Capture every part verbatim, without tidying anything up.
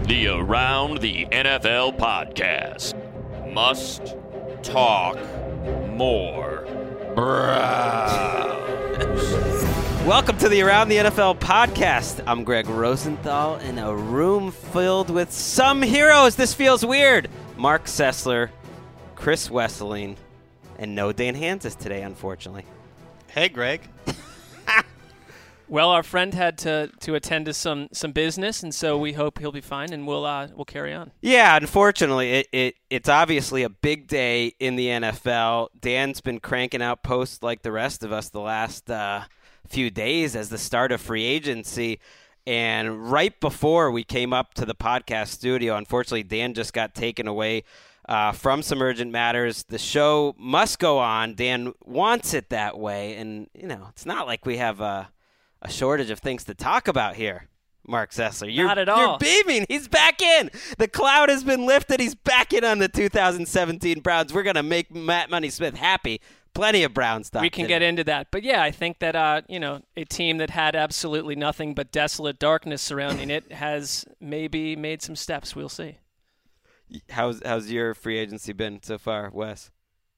The Around the N F L podcast. Must talk more Browns. Welcome to the Around the N F L podcast. I'm Greg Rosenthal in a room filled with some heroes. This feels weird. Mark Sessler, Chris Wesseling, and no Dan Hansis today, unfortunately. Hey, Greg. Well, our friend had to, to attend to some, some business, and so we hope he'll be fine, and we'll uh, we'll carry on. Yeah, unfortunately, it, it it's obviously a big day in the N F L. Dan's been cranking out posts like the rest of us the last uh, few days as the start of free agency. And right before we came up to the podcast studio, unfortunately, Dan just got taken away uh, from some urgent matters. The show must go on. Dan wants it that way. And, you know, it's not like we have a, a shortage of things to talk about here, Mark Sessler. You're, not at all. You're beaming. He's back in. The cloud has been lifted. He's back in on the two thousand seventeen Browns. We're going to make Matt Money Smith happy. Plenty of Brown stuff. We can today. get into that. But, yeah, I think that, uh, you know, a team that had absolutely nothing but desolate darkness surrounding it has maybe made some steps. We'll see. How's how's your free agency been so far, Wes?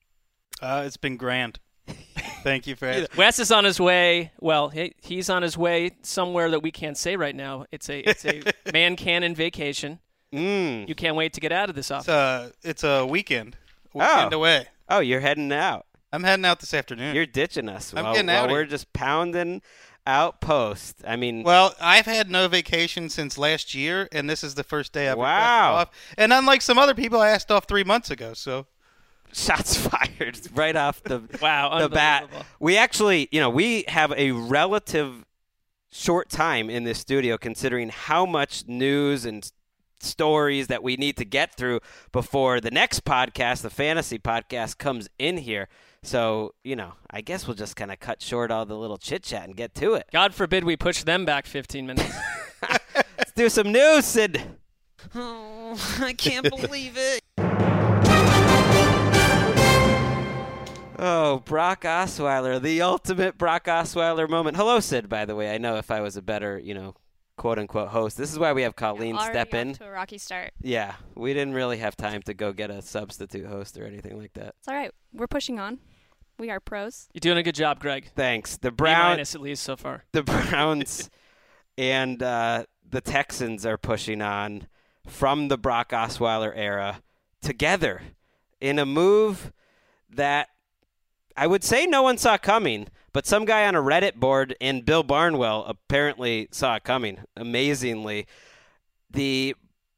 Uh, it's been grand. Thank you for asking. Wes is on his way. Well, he, he's on his way somewhere that we can't say right now. It's a it's a man cannon vacation. Mm. You can't wait to get out of this office. It's a, it's a weekend. Weekend Oh. away. Oh, you're heading out. I'm heading out this afternoon. You're ditching us. I'm while, getting while out of we're here. just pounding out post. I mean, Well, I've had no vacation since last year, and this is the first day I've Wow. requested off. And unlike some other people, I asked off three months ago. So shots fired right off the Wow, the bat. unbelievable. We actually, you know, we have a relative short time in this studio considering how much news and stories that we need to get through before the next podcast, the fantasy podcast, comes in here. So, you know, I guess we'll just kind of cut short all the little chit-chat and get to it. God forbid we push them back fifteen minutes. Let's do some news, Sid. Oh, I can't believe it. Oh, Brock Osweiler, the ultimate Brock Osweiler moment. Hello, Sid, by the way. I know if I was a better, you know, quote-unquote host. This is why we have Colleen Already step in. off to a rocky start. Yeah, we didn't really have time to go get a substitute host or anything like that. It's all right. We're pushing on. We are pros. You're doing a good job, Greg. Thanks. The B Brown, minus at least so far. the Browns and uh, the Texans are pushing on from the Brock Osweiler era together in a move that I would say no one saw coming, but some guy on a Reddit board and Bill Barnwell apparently saw it coming. Amazingly, the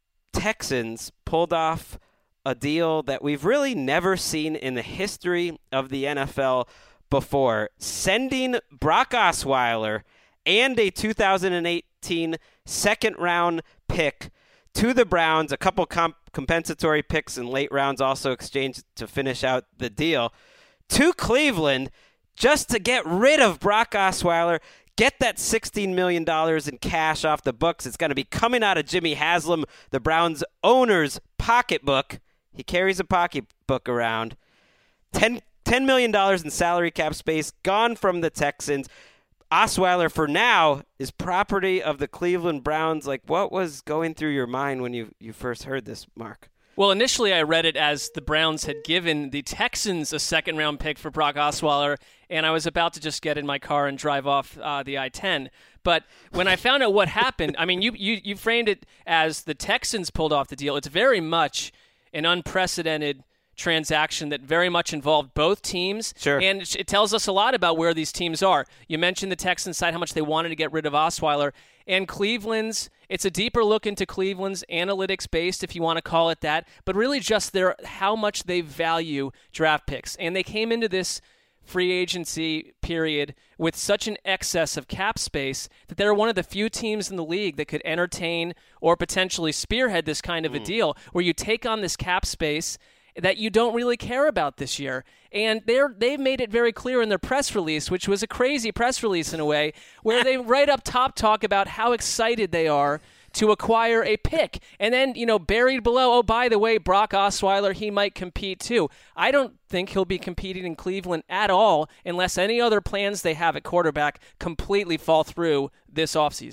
Texans pulled off a deal that we've really never seen in the history of the N F L before, sending Brock Osweiler and a two thousand eighteen second-round pick to the Browns, a couple comp- compensatory picks in late rounds also exchanged to finish out the deal, to Cleveland just to get rid of Brock Osweiler, get that sixteen million dollars in cash off the books. It's going to be coming out of Jimmy Haslam, the Browns owner's pocketbook. He carries a pocketbook around. ten, ten million dollars in salary cap space gone from the Texans. Osweiler, for now, is property of the Cleveland Browns. Like, what was going through your mind when you, you first heard this, Mark? Well, initially I read it as the Browns had given the Texans a second-round pick for Brock Osweiler, and I was about to just get in my car and drive off uh, the I ten. But when I found out what happened, I mean, you, you you framed it as the Texans pulled off the deal. It's very much an unprecedented transaction that very much involved both teams. Sure. And it tells us a lot about where these teams are. You mentioned the Texans side, how much they wanted to get rid of Osweiler. And Cleveland's, it's a deeper look into Cleveland's analytics based, if you want to call it that, but really just their how much they value draft picks. And they came into this free agency period with such an excess of cap space that they're one of the few teams in the league that could entertain or potentially spearhead this kind of a deal where you take on this cap space that you don't really care about this year. And they're, they've made it very clear in their press release, which was a crazy press release in a way, where they right up top talk about how excited they are to acquire a pick. And then, you know, buried below, oh, by the way, Brock Osweiler, he might compete too. I don't think he'll be competing in Cleveland at all unless any other plans they have at quarterback completely fall through this offseason.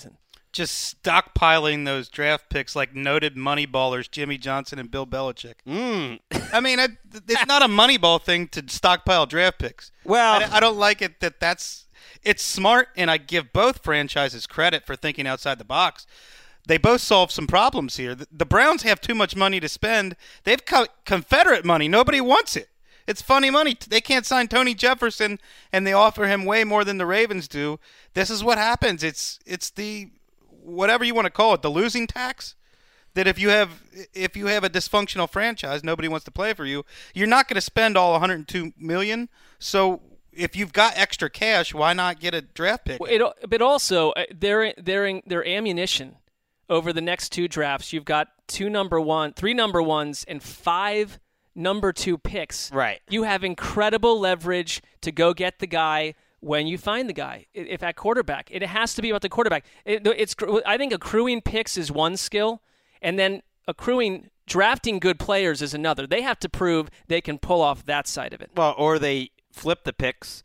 just stockpiling those draft picks like noted moneyballers Jimmy Johnson and Bill Belichick. Mm. I mean, it, it's not a moneyball thing to stockpile draft picks. Well, I, I don't like it that that's it's smart, and I give both franchises credit for thinking outside the box. They both solved some problems here. The, the Browns have too much money to spend. They've cut Confederate money. Nobody wants it. It's funny money. They can't sign Tony Jefferson, and they offer him way more than the Ravens do. This is what happens. It's it's the whatever you want to call it, the losing tax. That if you have if you have a dysfunctional franchise, nobody wants to play for you. You're not going to spend all one hundred two million dollars. So if you've got extra cash, why not get a draft pick? Well, it, but also, uh, their their their ammunition over the next two drafts. You've got two number one, three number ones, and five number two picks. Right. You have incredible leverage to go get the guy when you find the guy. If at quarterback, it has to be about the quarterback. It, it's I think accruing picks is one skill, and then accruing drafting good players is another. They have to prove they can pull off that side of it. Well, or they flip the picks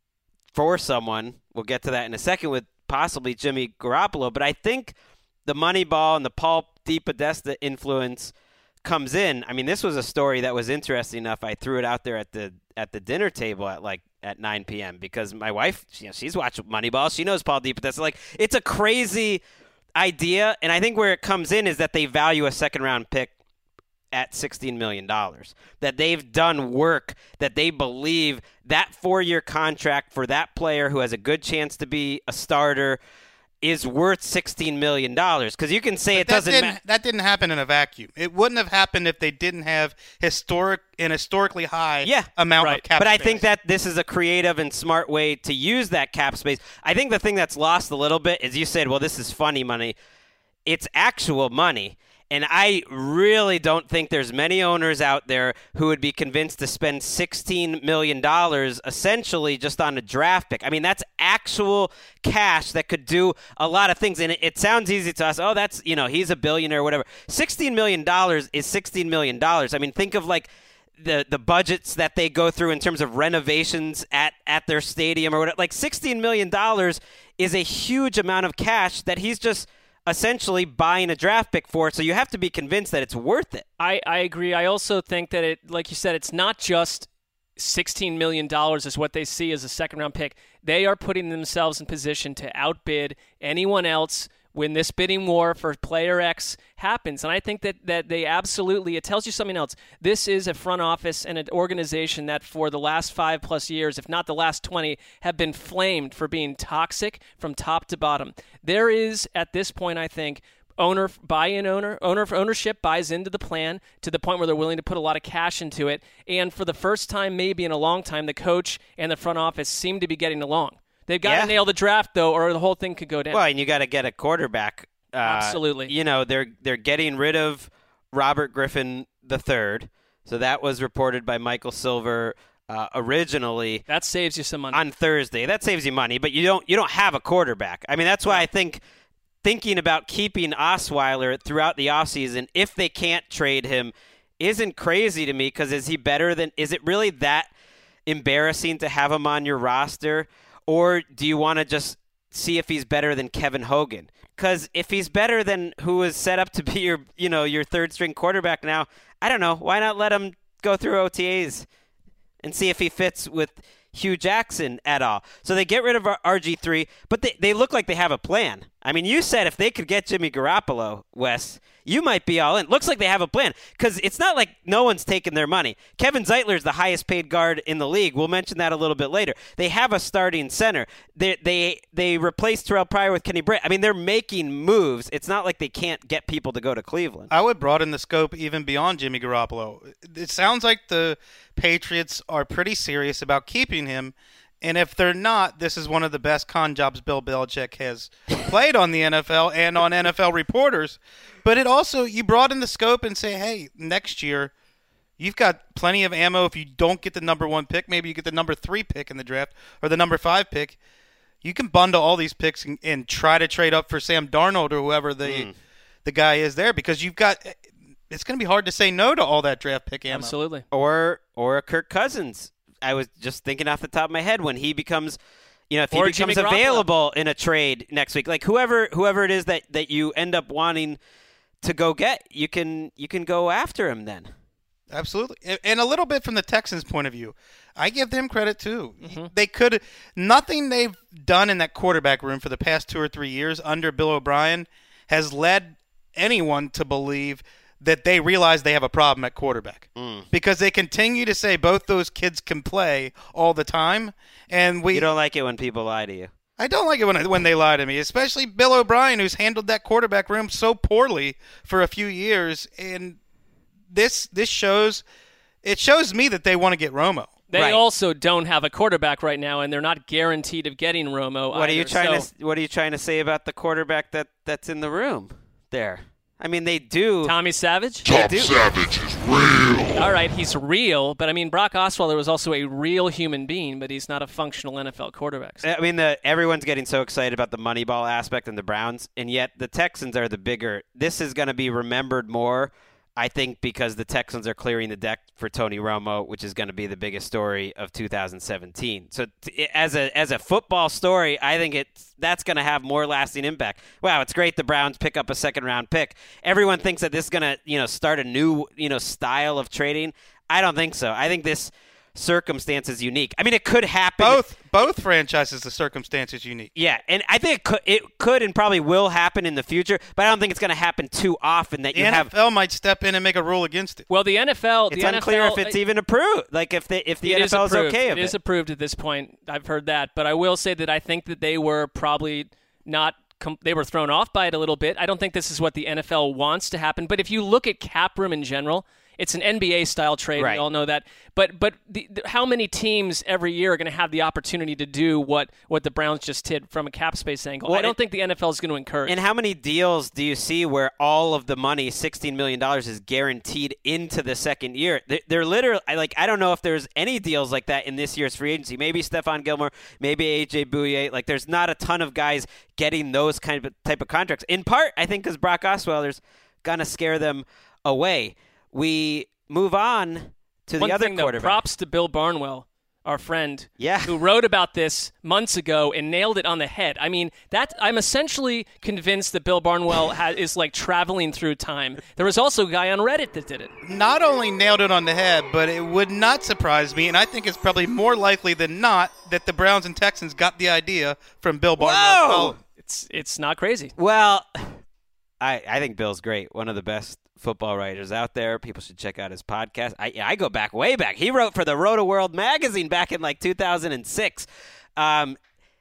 for someone. We'll get to that in a second with possibly Jimmy Garoppolo. But I think the Moneyball and the Paul DePodesta influence comes in. I mean, this was a story that was interesting enough. I threw it out there at the at the dinner table at like at nine p.m. because my wife, you know, she's watched Moneyball. She knows Paul DePodesta. Like, it's a crazy idea, and I think where it comes in is that they value a second round pick at sixteen million dollars. That they've done work that they believe that four-year contract for that player who has a good chance to be a starter is worth sixteen million dollars. Because you can say But it that doesn't didn't, matter. that didn't happen in a vacuum. It wouldn't have happened if they didn't have historic an historically high Yeah, amount right. of cap But I space. think that this is a creative and smart way to use that cap space. I think the thing that's lost a little bit is you said, well, this is funny money. It's actual money. And I really don't think there's many owners out there who would be convinced to spend sixteen million dollars essentially just on a draft pick. I mean, that's actual cash that could do a lot of things. And it, it sounds easy to us. Oh, that's, you know, he's a billionaire or whatever. sixteen million dollars is sixteen million dollars. I mean, think of like the the budgets that they go through in terms of renovations at, at their stadium or whatever. Like sixteen million dollars is a huge amount of cash that he's just essentially buying a draft pick for it, so you have to be convinced that it's worth it. I, I agree. I also think that it, like you said, it's not just sixteen million dollars is what they see as a second-round pick. They are putting themselves in position to outbid anyone else when this bidding war for player X happens. And I think that, that they absolutely, it tells you something else. This is a front office and an organization that for the last five plus years, if not the last twenty, have been flamed for being toxic from top to bottom. There is, at this point, I think, owner buy-in owner, owner ownership buys into the plan to the point where they're willing to put a lot of cash into it. And for the first time, maybe in a long time, the coach and the front office seem to be getting along. They've got Yeah. to nail the draft, though, or the whole thing could go down. Well, and you got to get a quarterback. Uh, Absolutely. You know, they're they're getting rid of Robert Griffin the third. So that was reported by Michael Silver uh, originally That saves you some money. on Thursday. That saves you money, but you don't you don't have a quarterback. I mean, that's why I think thinking about keeping Osweiler throughout the offseason, if they can't trade him, isn't crazy to me, because is he better than – is it really that embarrassing to have him on your roster? Or do you want to just see if he's better than Kevin Hogan? Because if he's better than who is set up to be your, you know, your third string quarterback now, I don't know. Why not let him go through O T As and see if he fits with Hugh Jackson at all? So they get rid of R G three, but they, they look like they have a plan. I mean, you said if they could get Jimmy Garoppolo, Wes, you might be all in. Looks like they have a plan, because it's not like no one's taking their money. Kevin Zeitler is the highest paid guard in the league. We'll mention that a little bit later. They have a starting center. They they they replaced Terrell Pryor with Kenny Britt. I mean, they're making moves. It's not like they can't get people to go to Cleveland. I would broaden the scope even beyond Jimmy Garoppolo. It sounds like the Patriots are pretty serious about keeping him. And if they're not, this is one of the best con jobs Bill Belichick has played on the N F L and on N F L reporters. But it also, you broaden the scope and say, hey, next year, you've got plenty of ammo. If you don't get the number one pick, maybe you get the number three pick in the draft or the number five pick. You can bundle all these picks and, and try to trade up for Sam Darnold or whoever the mm. the guy is there, because you've got – it's going to be hard to say no to all that draft pick ammo. Absolutely. Or or a Kirk Cousins. I was just thinking off the top of my head, when he becomes, you know, if he Or becomes Jimmy Garoppolo. available in a trade next week, like whoever whoever it is that, that you end up wanting to go get, you can you can go after him then. Absolutely. And- And a little bit from the Texans' point of view, I give them credit too. Mm-hmm. They could nothing they've done in that quarterback room for the past two or three years under Bill O'Brien has led anyone to believe that they realize they have a problem at quarterback. Mm. Because they continue to say both those kids can play all the time, and we You don't like it when people lie to you. I don't like it when when they lie to me, especially Bill O'Brien, who's handled that quarterback room so poorly for a few years. And this this shows it shows me that they want to get Romo. They Right. also don't have a quarterback right now, and they're not guaranteed of getting Romo. What are you either. trying So, to What are you trying to say about the quarterback that, that's in the room there? I mean, they do. Tommy Savage? They do. Savage is real. All right, he's real, but I mean, Brock Osweiler was also a real human being, but he's not a functional N F L quarterback. So- I mean, the, everyone's getting so excited about the Moneyball aspect and the Browns, and yet the Texans are the bigger. This is going to be remembered more, I think, because the Texans are clearing the deck for Tony Romo, which is going to be the biggest story of two thousand seventeen. So, t- as a as a football story, I think it's that's going to have more lasting impact. Wow, it's great the Browns pick up a second round pick. Everyone thinks that this is going to you know start a new you know style of trading. I don't think so. I think this circumstance is unique. I mean, it could happen. Both both franchises, the circumstance is unique. Yeah, and I think it could, it could and probably will happen in the future, but I don't think it's going to happen too often that The you N have. F L might step in and make a rule against it. Well, the N F L, It's the unclear N F L, if it's even approved. Like if the if the it N F L is is approved. okay It with is it. approved at this point. I've heard that, but I will say that I think that they were probably not. Com- they were thrown off by it a little bit. I don't think this is what the N F L wants to happen. But if you look at cap room in general, it's an N B A style trade. Right. We all know that. But but the, the, how many teams every year are going to have the opportunity to do what, what the Browns just did from a cap space angle? Well, I don't it- think the N F L is going to encourage. And how many deals do you see where all of the money, sixteen million dollars, is guaranteed into the second year? They're, they're literally, I- like, I don't know if there's any deals like that in this year's free agency. Maybe Stephon Gilmore, maybe A J Bouye. Like, there's not a ton of guys getting those kind of type of contracts. In part, I think, because Brock Osweiler's going to scare them away. We move on to One the other thing, though, quarterback. props to Bill Barnwell, our friend, Yeah. who wrote about this months ago and nailed it on the head. I mean, that I'm essentially convinced that Bill Barnwell ha- is like traveling through time. There was also a guy on Reddit that did it. Not only nailed it on the head, but it would not surprise me, and I think it's probably more likely than not that the Browns and Texans got the idea from Bill Barnwell. Whoa! It's it's not crazy. Well, I I think Bill's great. One of the best football writers out there. People should check out his podcast. I I go back way back. He wrote for the Roto World magazine back in like two thousand six. Um,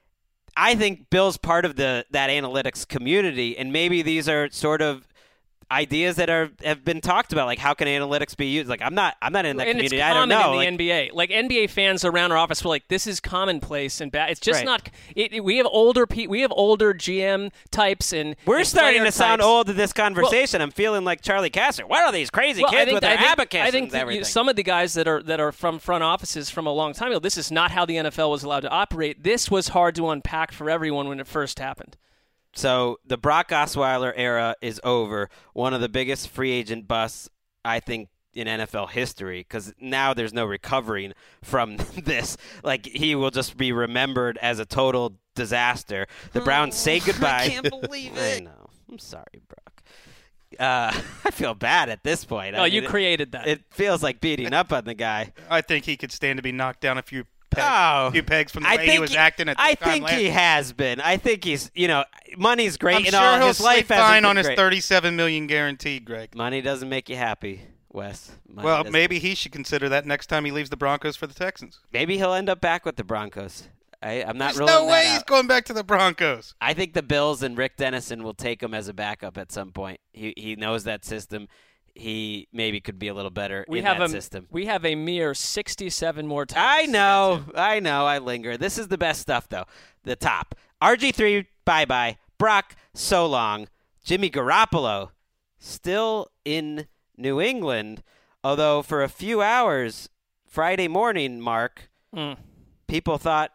I think Bill's part of the that analytics community, and maybe these are sort of ideas that are have been talked about, like how can analytics be used. Like I'm not I'm not in that and community. it's I common don't know. in the Like, N B A. Like N B A fans around our office were like, "This is commonplace and bad." It's just Right. not. It, it- we have older pe- we have older G M types and we're and starting player to sound types. old in this conversation. I'm feeling like Charlie Casser. What are these crazy Well, I kids think, with their I think, abacus I think and that you- everything? some of the guys that are that are from front offices from a long time ago, this is not how the N F L was allowed to operate. This was hard to unpack for everyone when it first happened. So the Brock Osweiler era is over. One of the biggest free agent busts, I think, in N F L history, because now there's no recovering from this. Like, he will just be remembered as a total disaster. The Browns say goodbye. I can't believe I it. know. I'm sorry, Brock. Uh, I feel bad at this point. No, I you mean, it- created that. It feels like beating up on the guy. I think he could stand to be knocked down a few pegs, Oh. few pegs from the I way think he was acting at the I time think last he year. has been. I think he's, you know, money's great I'm and sure all. he'll His life sleep hasn't fine been on his great. thirty-seven million guaranteed, Greg. Money doesn't make you happy, Wes. Money Well, doesn't. maybe he should consider that next time he leaves the Broncos for the Texans. Maybe he'll end up back with the Broncos. I, I'm not There's ruling no that way out. he's going back to the Broncos. I think the Bills and Rick Dennison will take him as a backup at some point. He he knows that system. He maybe could be a little better we in have that a system. we have a mere sixty-seven more topics. I to get know, to. I know, I linger. This is the best stuff, though. The top. R G three, bye-bye. Brock, so long. Jimmy Garoppolo, still in New England, although for a few hours Friday morning, Mark, Mm. people thought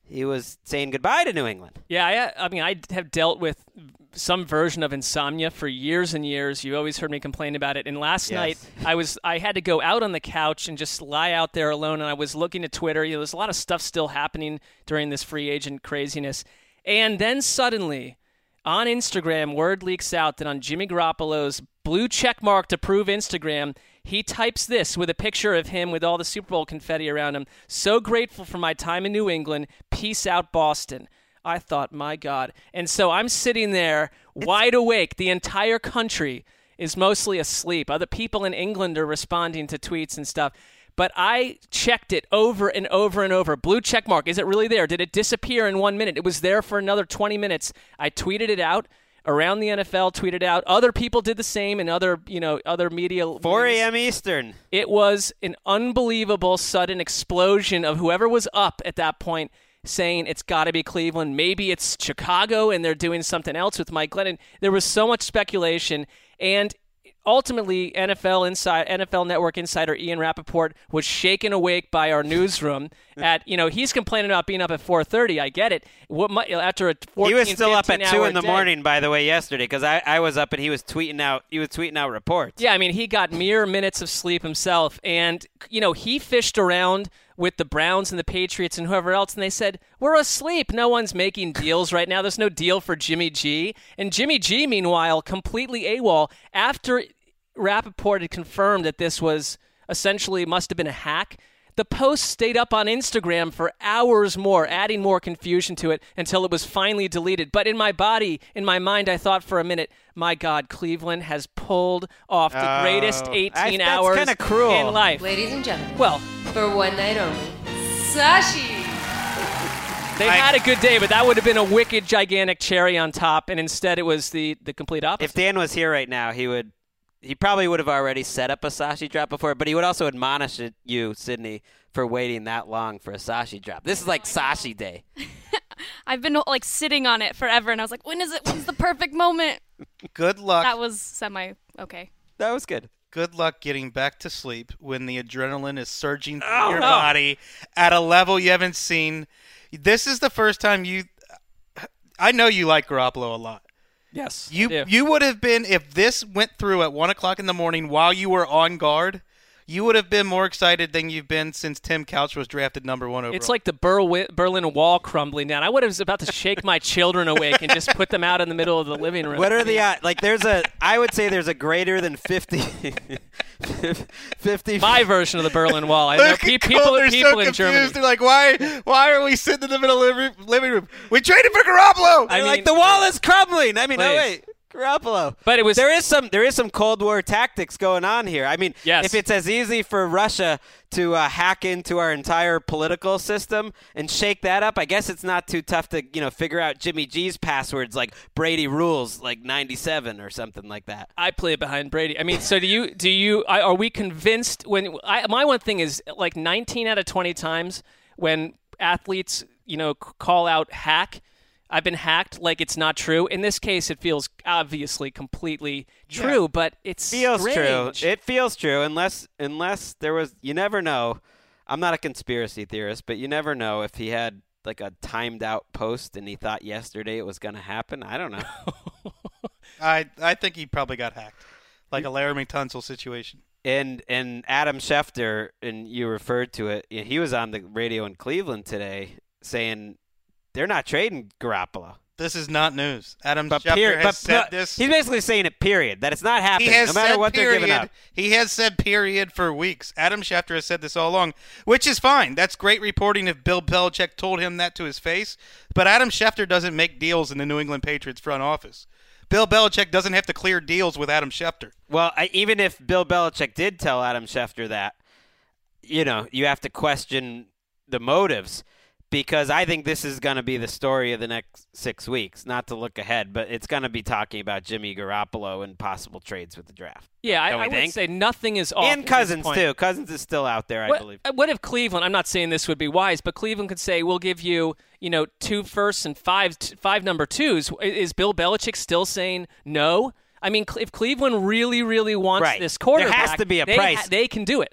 he was saying goodbye to New England. Yeah, I, I mean, I have dealt with some version of insomnia for years and years. You always heard me complain about it. And last Yes. night, I was I had to go out on the couch and just lie out there alone. And I was looking at Twitter. You know, there's a lot of stuff still happening during this free agent craziness. And then suddenly, on Instagram, word leaks out that on Jimmy Garoppolo's blue check mark to prove Instagram, he types this with a picture of him with all the Super Bowl confetti around him. So grateful for my time in New England. Peace out, Boston. I thought, my God. And so I'm sitting there wide awake. The entire country is mostly asleep. Other people in England are responding to tweets and stuff. But I checked it over and over and over. Blue check mark. Is it really there? Did it disappear in one minute? It was there for another twenty minutes. I tweeted it out. Around the N F L tweeted out. Other people did the same in other, you know, other media. four a.m. Eastern. It was an unbelievable sudden explosion of whoever was up at that point saying it's got to be Cleveland. Maybe it's Chicago and they're doing something else with Mike Glennon. There was so much speculation. And ultimately, N F L inside N F L Network insider Ian Rappaport was shaken awake by our newsroom. At you know, he's complaining about being up at four thirty. I get it. What my, after a fourteen, He was still up at two in the day. morning, by the way, yesterday, because I, I was up and he was tweeting out. He was tweeting out reports. Yeah, I mean, he got mere minutes of sleep himself, and you know, he fished around with the Browns and the Patriots and whoever else, and they said, we're asleep. No one's making deals right now. There's no deal for Jimmy G. And Jimmy G, meanwhile, completely AWOL. After Rappaport had confirmed that this was essentially must have been a hack, the post stayed up on Instagram for hours more, adding more confusion to it until it was finally deleted. But in my body, in my mind, I thought for a minute, my God, Cleveland has pulled off the Oh, greatest eighteen I- that's hours kinda cruel. in life. Ladies and gentlemen, Well, for one night only, Sashi. they I- had a good day, but that would have been a wicked, gigantic cherry on top, and instead it was the, the complete opposite. If Dan was here right now, he would. He probably would have already set up a Sashi drop before, but he would also admonish it, you, Sydney, for waiting that long for a Sashi drop. This is like Sashi Day. I've been like sitting on it forever, and I was like, when is it? When's the perfect moment? Good luck. That was semi okay. That was good. Good luck getting back to sleep when the adrenaline is surging through Oh, your no. body at a level you haven't seen. This is the first time you. I know you like Garoppolo a lot. yes, I You do. you would have been, if this went through at one o'clock in the morning while you were on guard, you would have been more excited than you've been since Tim Couch was drafted number one overall. It's like the Berl- Berlin Wall crumbling down. I would have was about to shake my children awake and just put them out in the middle of the living room. What are the odds? Like, there's a. I would say there's a greater than fifty. fifty. My version of the Berlin Wall. I know Look pe- at people, Cole, they're people so in confused. Germany. They're like, why why are we sitting in the middle of the living- living room? We traded for Garoppolo. I I mean, like the wall is crumbling. I mean, oh Please. wait, Garoppolo. But it was- there is some there is some Cold War tactics going on here. I mean, Yes. if it's as easy for Russia to uh, hack into our entire political system and shake that up, I guess it's not too tough to you know figure out Jimmy G's passwords like Brady rules like ninety-seven or something like that. I play it behind Brady. I mean, so do you? Do you? I- Are we convinced? When I, my one thing is like nineteen out of twenty times when athletes, you know, c- call out hack, I've been hacked. Like it's not true. In this case, it feels obviously completely true, but it's feels strange. true. It feels true unless unless there was. You never know. I'm not a conspiracy theorist, but you never know if he had like a timed out post and he thought yesterday it was going to happen. I don't know. I I think he probably got hacked, like a Laramie Tunsil situation. And and Adam Schefter, and you referred to it. you know, He was on the radio in Cleveland today saying they're not trading Garoppolo. This is not news. Adam But, Schefter period, has but, said but this. he's basically saying it. Period. That it's not He happening. has no matter said what period. they're giving up. He has said period for weeks. Adam Schefter has said this all along, which is fine. That's great reporting if Bill Belichick told him that to his face. But Adam Schefter doesn't make deals in the New England Patriots front office. Bill Belichick doesn't have to clear deals with Adam Schefter. Well, I, even if Bill Belichick did tell Adam Schefter that, you know, you have to question the motives because I think this is going to be the story of the next six weeks. Not to look ahead, but it's going to be talking about Jimmy Garoppolo and possible trades with the draft. Yeah, I, Don't we I would think? say nothing is off. And at this Cousins, point. too. Cousins is still out there, I What, believe. what if Cleveland? I'm not saying this would be wise, but Cleveland could say, "We'll give you, you know, two firsts and five five number twos." Is Bill Belichick still saying no? I mean, if Cleveland really, really wants Right. this There quarterback, has to be a they, price. they can do it.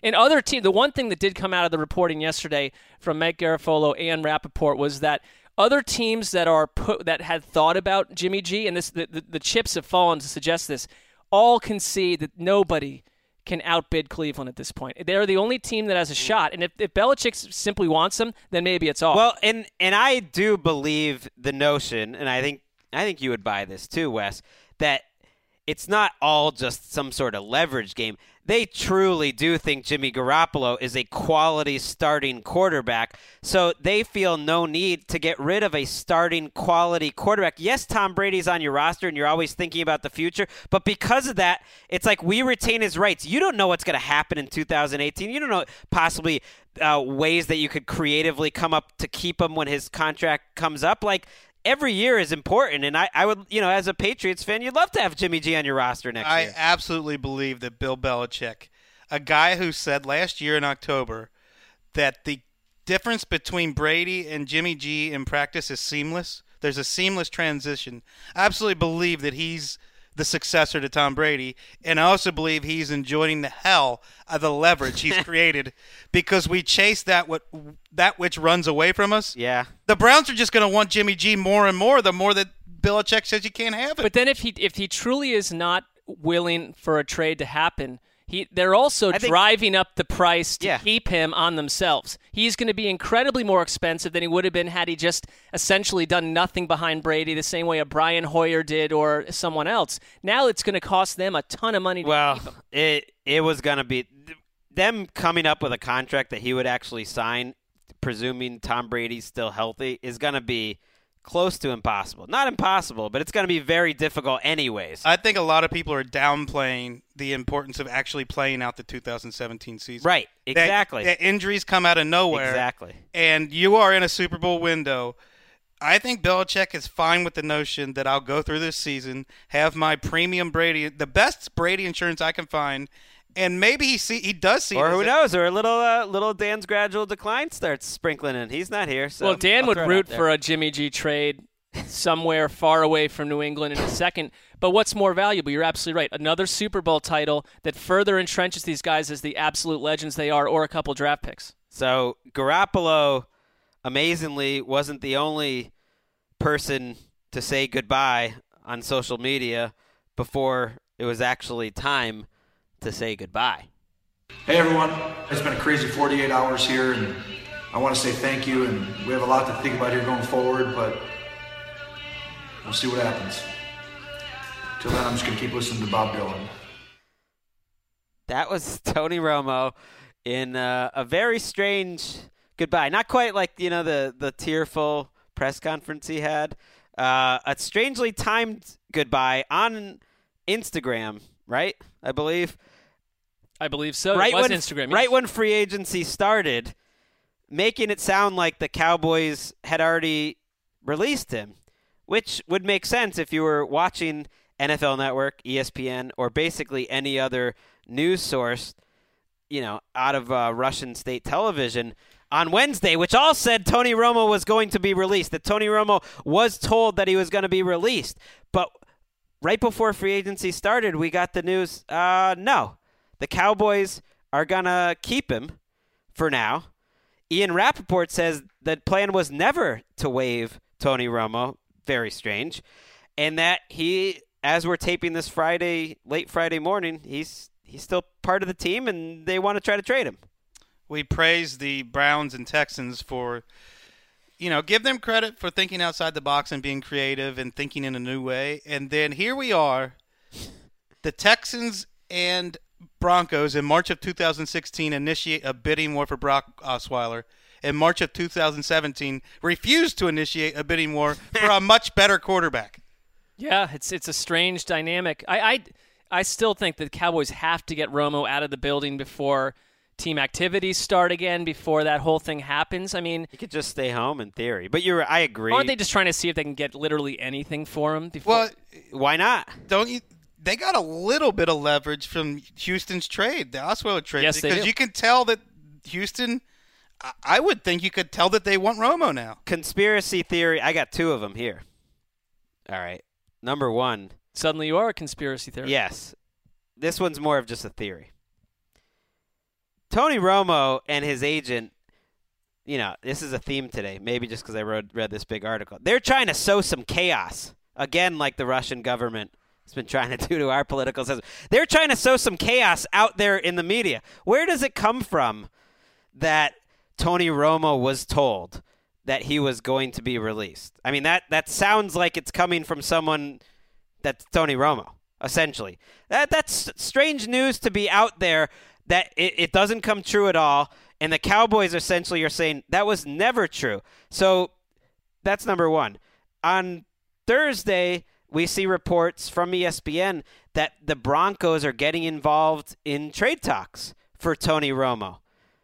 And other team, the one thing that did come out of the reporting yesterday from Mike Garafolo and Rappaport was that other teams that are put, that had thought about Jimmy G, and this the, the, the chips have fallen to suggest this, all concede that nobody can outbid Cleveland at this point. They're the only team that has a shot. And if, if Belichick simply wants them, then maybe it's off. Well, and and I do believe the notion, and I think I think you would buy this too, Wes, that it's not all just some sort of leverage game. They truly do think Jimmy Garoppolo is a quality starting quarterback, so they feel no need to get rid of a starting quality quarterback. Yes, Tom Brady's on your roster, and you're always thinking about the future, but because of that, it's like we retain his rights. You don't know what's going to happen in two thousand eighteen. You don't know possibly uh, ways that you could creatively come up to keep him when his contract comes up. Like, every year is important, and I, I would, you know, as a Patriots fan, you'd love to have Jimmy G on your roster next I year. I absolutely believe that Bill Belichick, a guy who said last year in October that the difference between Brady and Jimmy G in practice is seamless, there's a seamless transition. I absolutely believe that he's the successor to Tom Brady, and I also believe he's enjoying the hell of the leverage he's created because we chase that what that which runs away from us. Yeah. The Browns are just going to want Jimmy G more and more the more that Belichick says you can't have it. But then if he if he truly is not willing for a trade to happen, he they're also think, driving up the price to yeah. keep him on themselves. He's going to be incredibly more expensive than he would have been had he just essentially done nothing behind Brady the same way a Brian Hoyer did or someone else. Now it's going to cost them a ton of money to well, keep him. it it was going to be them coming up with a contract that he would actually sign, presuming Tom Brady's still healthy, is going to be close to impossible. Not impossible, but it's going to be very difficult anyways. I think a lot of people are downplaying the importance of actually playing out the two thousand seventeen season. Right, exactly. That, that injuries come out of nowhere. Exactly. And you are in a Super Bowl window. I think Belichick is fine with the notion that I'll go through this season, have my premium Brady, the best Brady insurance I can find, and maybe he see he does see. Or it who as knows? Or a little uh, little Dan's gradual decline starts sprinkling in. He's not here. So Well, Dan I'll would throw it root out there. for a Jimmy G trade somewhere far away from New England in a second. But what's more valuable? You're absolutely right. Another Super Bowl title that further entrenches these guys as the absolute legends they are, or a couple draft picks. So Garoppolo, amazingly, wasn't the only person to say goodbye on social media before it was actually time to say goodbye. Hey everyone, it's been a crazy forty-eight hours here, and I want to say thank you, and we have a lot to think about here going forward, but we'll see what happens. Till then, I'm just going to keep listening to Bob Dylan. That was Tony Romo in uh, a very strange goodbye. Not quite like, you know, the, the tearful press conference he had. Uh, a strangely timed goodbye on Instagram, right? I believe. I believe so. Right it was when, Instagram. Yes. Right when free agency started, making it sound like the Cowboys had already released him, which would make sense if you were watching N F L Network, E S P N, or basically any other news source, you know, out of uh, Russian state television on Wednesday, which all said Tony Romo was going to be released, that Tony Romo was told that he was going to be released. But right before free agency started, we got the news, uh, no. The Cowboys are going to keep him for now. Ian Rappaport says the plan was never to waive Tony Romo. Very strange. And that he, as we're taping this Friday, late Friday morning, he's he's still part of the team, and they want to try to trade him. We praise the Browns and Texans for, you know, give them credit for thinking outside the box and being creative and thinking in a new way. And then here we are, the Texans and Broncos in March of two thousand sixteen initiate a bidding war for Brock Osweiler. In March of two thousand seventeen, refused to initiate a bidding war for a much better quarterback. Yeah, it's it's a strange dynamic. I, I I still think that the Cowboys have to get Romo out of the building before team activities start again, before that whole thing happens. I mean, he could just stay home in theory. But you're, I agree. Aren't they just trying to see if they can get literally anything for him before? Well, why not? Don't you? They got a little bit of leverage from Houston's trade, the Osweiler trade, yes, because they do. you can tell that Houston. I would think you could tell that they want Romo now. Conspiracy theory. I got two of them here. All right. Number one. Suddenly you are a conspiracy theory. Yes. This one's more of just a theory. Tony Romo and his agent, you know, this is a theme today, maybe just because I read, read this big article. They're trying to sow some chaos, again, like the Russian government has been trying to do to our political system. They're trying to sow some chaos out there in the media. Where does it come from that Tony Romo was told that he was going to be released? I mean, that, that sounds like it's coming from someone that's Tony Romo, essentially. That That's strange news to be out there that it, it doesn't come true at all. And the Cowboys essentially are saying that was never true. So that's number one. On Thursday, we see reports from E S P N that the Broncos are getting involved in trade talks for Tony Romo.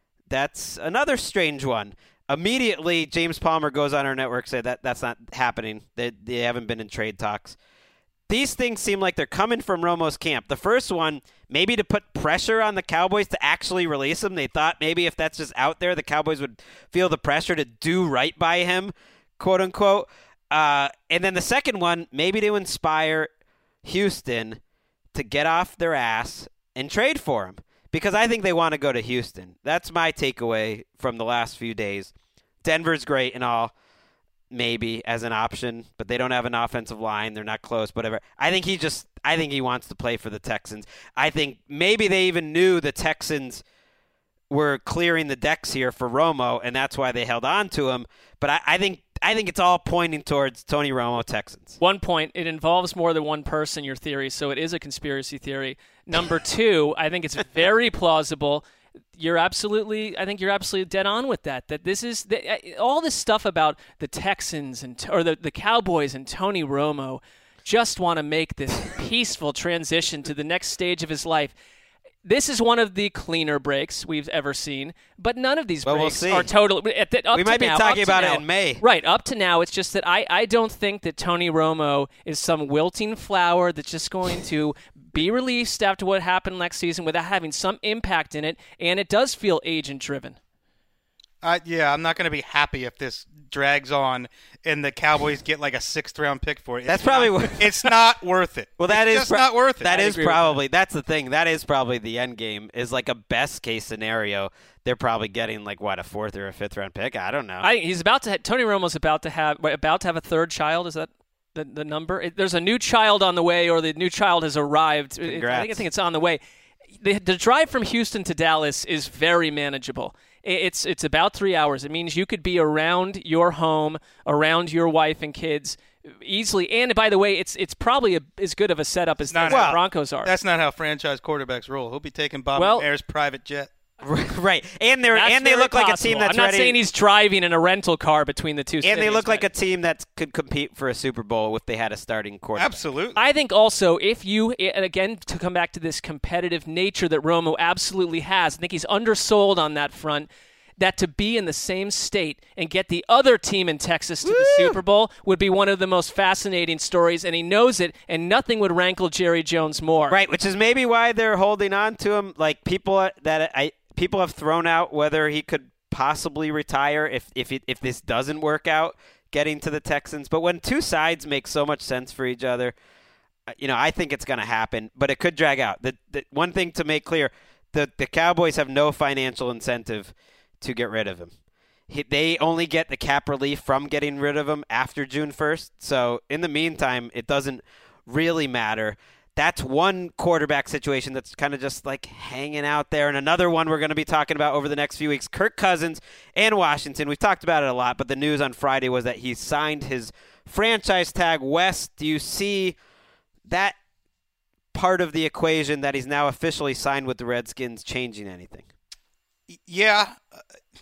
That's another strange one. Immediately, James Palmer goes on our network and said that that's not happening. They, they haven't been in trade talks. These things seem like they're coming from Romo's camp. The first one, maybe to put pressure on the Cowboys to actually release him. They thought maybe if that's just out there, the Cowboys would feel the pressure to do right by him, quote unquote. Uh, and then the second one, maybe to inspire Houston to get off their ass and trade for him. Because I think they want to go to Houston. That's my takeaway from the last few days. Denver's great and all, maybe as an option, but they don't have an offensive line. They're not close, whatever. I think he just I think he wants to play for the Texans. I think maybe they even knew the Texans were clearing the decks here for Romo, and that's why they held on to him. But I, I think I think it's all pointing towards Tony Romo, Texans. One point, it involves more than one person, your theory, so it is a conspiracy theory. Number two, I think it's very plausible. You're absolutely, I think you're absolutely dead on with that. That this is the, all this stuff about the Texans and or the, the Cowboys and Tony Romo just want to make this peaceful transition to the next stage of his life. This is one of the cleaner breaks we've ever seen, but none of these well, breaks we'll are totally. Up we to might now, be talking about now, it in May. Right, up to now, it's just that I, I don't think that Tony Romo is some wilting flower that's just going to be released after what happened next season without having some impact in it, and it does feel agent-driven. Uh, yeah, I'm not going to be happy if this drags on and the Cowboys get like a sixth round pick for it. It's that's probably not, what, it's not worth it. Well, that it's is just pro- not worth it. That I is agree with probably that. that's the thing. That is probably the end game. Is like a best case scenario. They're probably getting like what a fourth or a fifth round pick. I don't know. I, he's about to. Ha- Tony Romo's about to have about to have a third child. Is that the the number? It, there's a new child on the way, or the new child has arrived. It, I think I think it's on the way. The, the drive from Houston to Dallas is very manageable. It's it's about three hours. It means you could be around your home, around your wife and kids easily. And by the way, it's it's probably a, as good of a setup as, as well, the Broncos are. That's not how franchise quarterbacks roll. He'll be taking Bob well, McNair's private jet. Right, and they and they look possible. like a team that's I'm not ready. saying he's driving in a rental car between the two. And cities, they look like but. a team that could compete for a Super Bowl if they had a starting quarterback. Absolutely. I think also if you, and again to come back to this competitive nature that Romo absolutely has, I think he's undersold on that front. That to be in the same state and get the other team in Texas to Woo! the Super Bowl would be one of the most fascinating stories, and he knows it, and nothing would rankle Jerry Jones more. Right, which is maybe why they're holding on to him. Like people that I people have thrown out whether he could possibly retire if if it, if this doesn't work out, getting to the Texans. But when two sides make so much sense for each other, you know, I think it's going to happen, but it could drag out. The, the one thing to make clear, the the Cowboys have no financial incentive to get rid of him. He, they only get the cap relief from getting rid of him after June first. So in the meantime, it doesn't really matter. That's one quarterback situation that's kind of just like hanging out there. And another one we're going to be talking about over the next few weeks, Kirk Cousins and Washington. We've talked about it a lot, but the news on Friday was that he signed his franchise tag. Wes, do you see that part of the equation that he's now officially signed with the Redskins changing anything? Yeah. Uh,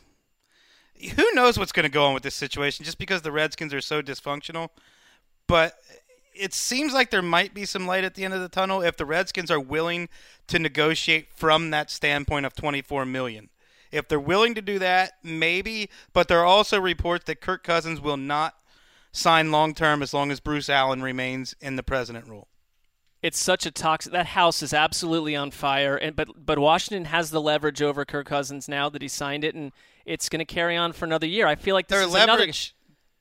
who knows what's going to go on with this situation just because the Redskins are so dysfunctional. But it seems like there might be some light at the end of the tunnel if the Redskins are willing to negotiate from that standpoint of twenty-four million dollars. If they're willing to do that, maybe. But there are also reports that Kirk Cousins will not sign long-term as long as Bruce Allen remains in the president role. It's such a toxic. That house is absolutely on fire, and but but Washington has the leverage over Kirk Cousins now that he signed it, and it's going to carry on for another year. I feel like this Their is leverage,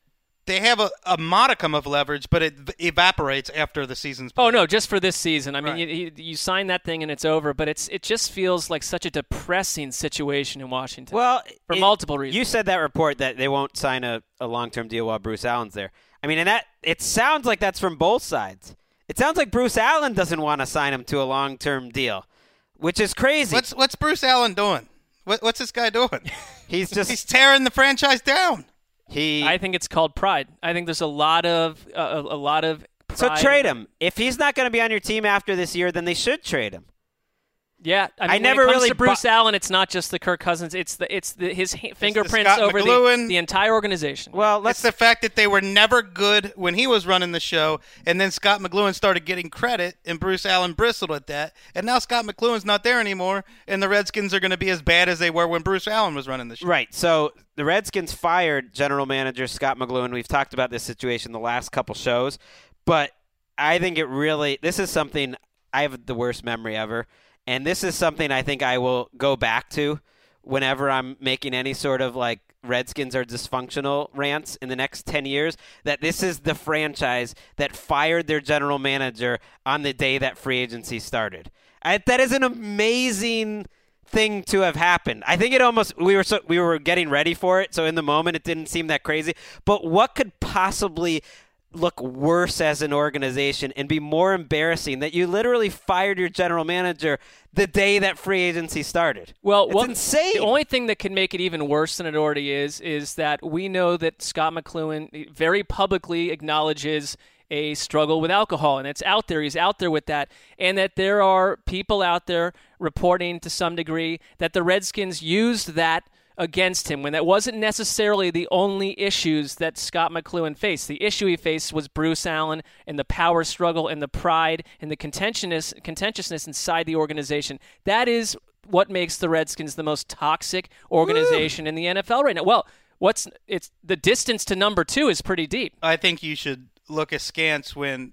they have a, a modicum of leverage, but it v- evaporates after the season's played. Oh no, just for this season. I mean, Right. you, you, you sign that thing and it's over. But it's it just feels like such a depressing situation in Washington. Well, for it- multiple reasons. You said that report that they won't sign a, a long-term deal while Bruce Allen's there. I mean, and that it sounds like that's from both sides. It sounds like Bruce Allen doesn't want to sign him to a long-term deal, which is crazy. What's what's Bruce Allen doing? What, what's this guy doing? He's just He's tearing the franchise down. he. I think it's called pride. I think there's a lot of uh, a, a lot of so pride. trade him. If he's not going to be on your team after this year, then they should trade him. Yeah, I, mean, I when never it comes really to Bruce bu- Allen, it's not just the Kirk Cousins. It's the it's the his ha- fingerprints Scott over the, McLuhan. the entire organization. Well, It's let's. the fact that they were never good when he was running the show, and then Scott McLuhan started getting credit, and Bruce Allen bristled at that. And now Scott McLuhan's not there anymore, and the Redskins are going to be as bad as they were when Bruce Allen was running the show. Right. So the Redskins fired general manager Scott McLuhan. We've talked about this situation the last couple shows, but I think it really. This is something I have the worst memory ever. And this is something I think I will go back to whenever I'm making any sort of like Redskins are dysfunctional rants in the next ten years, that this is the franchise that fired their general manager on the day that free agency started. I, that is an amazing thing to have happened. I think it almost we were so, we were getting ready for it, so in the moment it didn't seem that crazy. But what could possibly look worse as an organization and be more embarrassing that you literally fired your general manager the day that free agency started? Well, it's what, insane. The only thing that can make it even worse than it already is is that we know that Scott McLuhan very publicly acknowledges a struggle with alcohol, and it's out there. He's out there with that, and that there are people out there reporting to some degree that the Redskins used that against him when that wasn't necessarily the only issues that Scott McLuhan faced. The issue he faced was Bruce Allen and the power struggle and the pride and the contentiousness, contentiousness inside the organization. That is what makes the Redskins the most toxic organization Woo! in the N F L right now. Well, what's it's the distance to number two is pretty deep. I think you should look askance when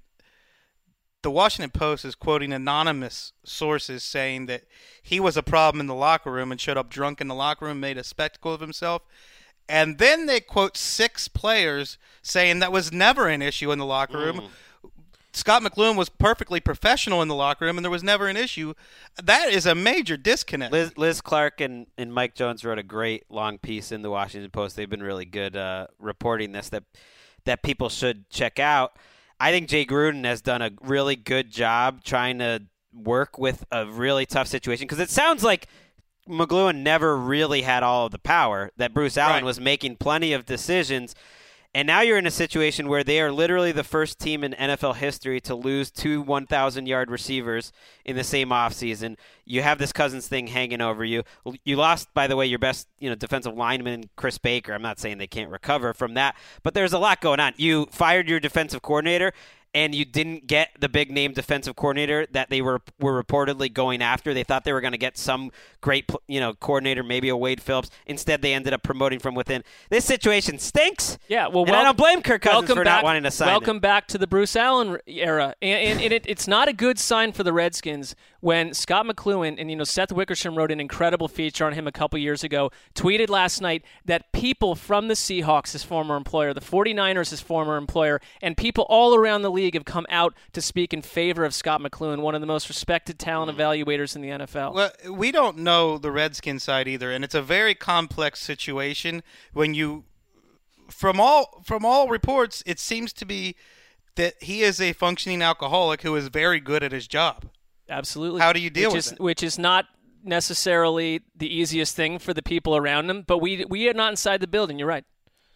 the Washington Post is quoting anonymous sources saying that he was a problem in the locker room and showed up drunk in the locker room, made a spectacle of himself. And then they quote six players saying that was never an issue in the locker room. Mm. Scott McLuhan was perfectly professional in the locker room, and there was never an issue. That is a major disconnect. Liz, Liz Clark and, and Mike Jones wrote a great long piece in the Washington Post. They've been really good uh, reporting this that that people should check out. I think Jay Gruden has done a really good job trying to work with a really tough situation, because it sounds like McLuhan never really had all of the power, that Bruce Allen Right. was making plenty of decisions. And now you're in a situation where they are literally the first team in N F L history to lose two one thousand-yard receivers in the same offseason. You have this Cousins thing hanging over you. You lost, by the way, your best you know, defensive lineman, Chris Baker. I'm not saying they can't recover from that, but there's a lot going on. You fired your defensive coordinator, and you didn't get the big-name defensive coordinator that they were were reportedly going after. They thought they were going to get some great you know coordinator, maybe a Wade Phillips. Instead, they ended up promoting from within. This situation stinks. Yeah, well, and wel- I don't blame Kirk Cousins welcome for back, not wanting to sign Welcome him. back to the Bruce Allen era, and, and, and it, it's not a good sign for the Redskins when Scott McLuhan and you know Seth Wickersham wrote an incredible feature on him a couple years ago, tweeted last night that people from the Seahawks, his former employer, the 49ers, his former employer, and people all around the league have come out to speak in favor of Scott McLuhan, one of the most respected talent evaluators in the N F L. Well, we don't know the Redskins side either, and it's a very complex situation when you from all from all reports it seems to be that he is a functioning alcoholic who is very good at his job. Absolutely. How do you deal which with is, it? Which is not necessarily the easiest thing for the people around him, but we we are not inside the building. You're right.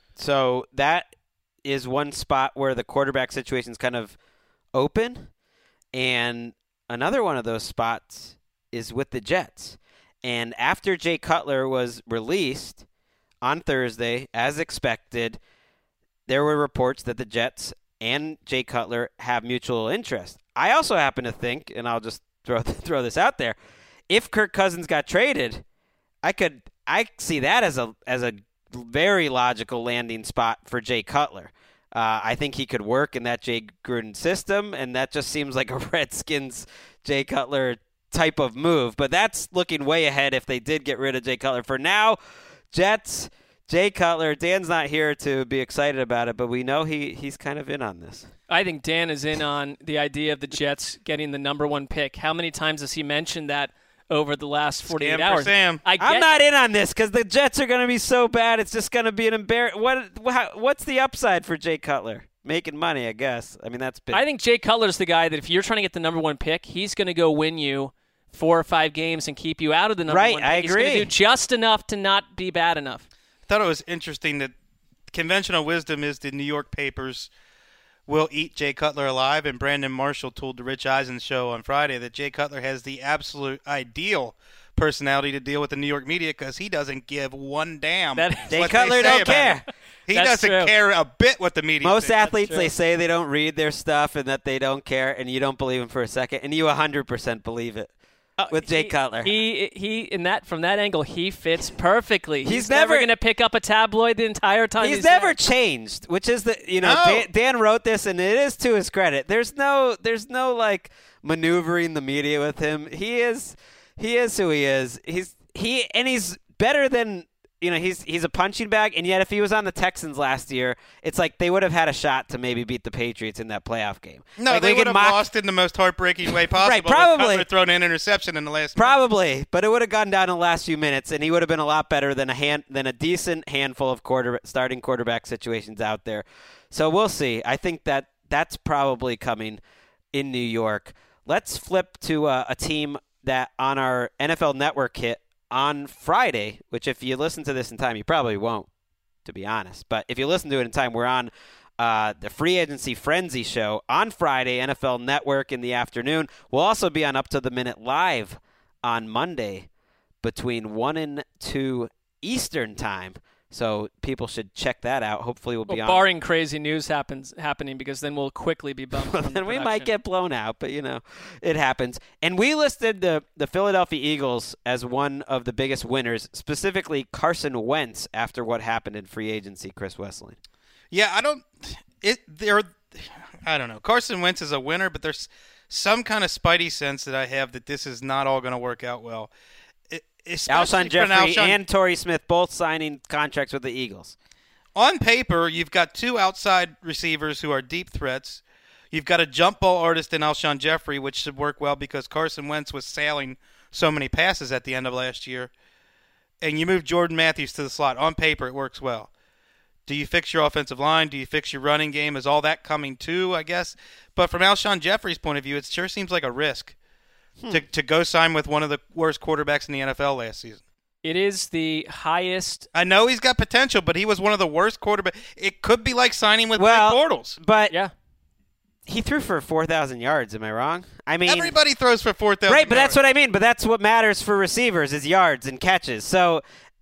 So that is one spot where the quarterback situation is kind of open, and another one of those spots is with the Jets. And after Jay Cutler was released on Thursday, as expected, there were reports that the Jets and Jay Cutler have mutual interest. I also happen to think, and I'll just throw throw this out there, if Kirk Cousins got traded, I could I see that as a as a very logical landing spot for Jay Cutler. Uh, I think he could work in that Jay Gruden system, and that just seems like a Redskins Jay Cutler type of move. But that's looking way ahead if they did get rid of Jay Cutler. For now, Jets, Jay Cutler, Dan's not here to be excited about it, but we know he, he's kind of in on this. I think Dan is in on the idea of the Jets getting the number one pick. How many times has he mentioned that over the last forty-eight Scam for hours? Sam. I get I'm not in on this because the Jets are going to be so bad. It's just going to be an embarrassment. What, how, what's the upside for Jay Cutler? Making money, I guess. I mean, that's big. I think Jay Cutler's the guy that if you're trying to get the number one pick, he's going to go win you four or five games and keep you out of the number right, one pick. I He's agree. going to do just enough to not be bad enough. I thought it was interesting that conventional wisdom is the New York papers will eat Jay Cutler alive, and Brandon Marshall told the Rich Eisen show on Friday that Jay Cutler has the absolute ideal personality to deal with the New York media because he doesn't give one damn. That- Jay what Cutler they say don't about care. him. He That's doesn't true. care a bit what the media Most thinks. athletes, true. they say they don't read their stuff and that they don't care, and you don't believe them for a second, and you one hundred percent believe it Uh, with Jay he, Cutler. He he in that from that angle he fits perfectly. He's, He's never, never- going to pick up a tabloid the entire time. He's, He's, never there. changed, which is the you know No. Dan, Dan wrote this, and it is to his credit. There's no there's no like maneuvering the media with him. He is he is who he is. He's he and he's better than you know he's he's a punching bag. And yet, if he was on the Texans last year, it's like they would have had a shot to maybe beat the Patriots in that playoff game. No, like, they we would can have mock- lost in the most heartbreaking way possible. Right, with probably. Cutler throwing an interception in the last. Probably, but it would have gone down in the last few minutes, and he would have been a lot better than a hand than a decent handful of quarter starting quarterback situations out there. So we'll see. I think that that's probably coming in New York. Let's flip to uh, a team that on our N F L Network hit on Friday, which if you listen to this in time, you probably won't, to be honest. But if you listen to it in time, we're on uh, the Free Agency Frenzy show on Friday, N F L Network in the afternoon. We'll also be on Up to the Minute Live on Monday between one and two Eastern time. So people should check that out. Hopefully we'll be Well, on. barring crazy news happens happening, because then we'll quickly be bumped. Well, from the then we might production. get blown out, but, you know, it happens. And we listed the, the Philadelphia Eagles as one of the biggest winners, specifically Carson Wentz, after what happened in free agency, Chris Wessling. Yeah, I don't. It there. I don't know. Carson Wentz is a winner, but there's some kind of spidey sense that I have that this is not all going to work out well. It, especially Alshon for an Jeffrey Alshon- and Torrey Smith both signing contracts with the Eagles. On paper, you've got two outside receivers who are deep threats. You've got a jump ball artist in Alshon Jeffrey, which should work well because Carson Wentz was sailing so many passes at the end of last year. And you move Jordan Matthews to the slot. On paper, it works well. Do you fix your offensive line? Do you fix your running game? Is all that coming too, I guess? But from Alshon Jeffrey's point of view, it sure seems like a risk hmm. to, to go sign with one of the worst quarterbacks in the N F L last season. It is the highest. I know he's got potential, but he was one of the worst quarterbacks. It could be like signing with well, Blake Bortles. But Yeah. he threw for four thousand yards. Am I wrong? I mean, Everybody throws for four thousand. right, but that's what I mean. But that's what matters for receivers is yards and catches. So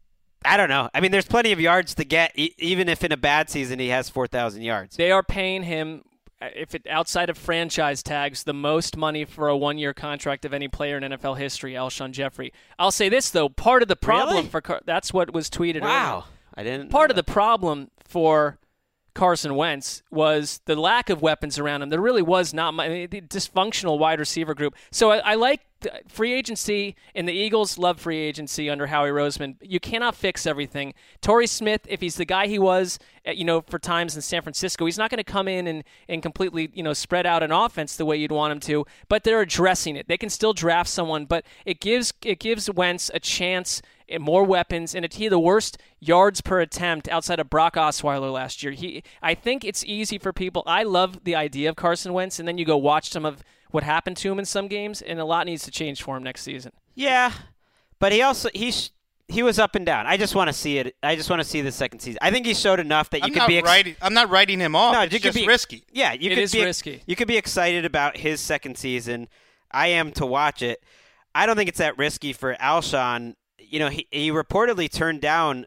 I don't know. I mean, there's plenty of yards to get, e- even if in a bad season he has four thousand yards. They are paying him, if it outside of franchise tags, the most money for a one-year contract of any player in N F L history, Alshon Jeffrey. I'll say this, though. Part of the problem Really? for Car- that's what was tweeted Wow. earlier. I didn't Part know of the problem for Carson Wentz was the lack of weapons around him. There really was not much, I mean, the dysfunctional wide receiver group. So I, I like free agency, and the Eagles love free agency under Howie Roseman. You cannot fix everything. Torrey Smith, if he's the guy he was, you know, for times in San Francisco, he's not going to come in and, and completely, you know, spread out an offense the way you'd want him to. But they're addressing it. They can still draft someone, but it gives it gives Wentz a chance. And more weapons, and he had the worst yards per attempt outside of Brock Osweiler last year. He, I think it's easy for people. I love the idea of Carson Wentz, and then you go watch some of what happened to him in some games, and a lot needs to change for him next season. Yeah, but he also he sh- he was up and down. I just want to see it. I just want to see the second season. I think he showed enough that you I'm could not be. Ex- writing. I'm not writing him off. No, it's you could just be risky. Yeah, you It could is be risky. You could be excited about his second season. I am to watch it. I don't think it's that risky for Alshon. You know, he, he reportedly turned down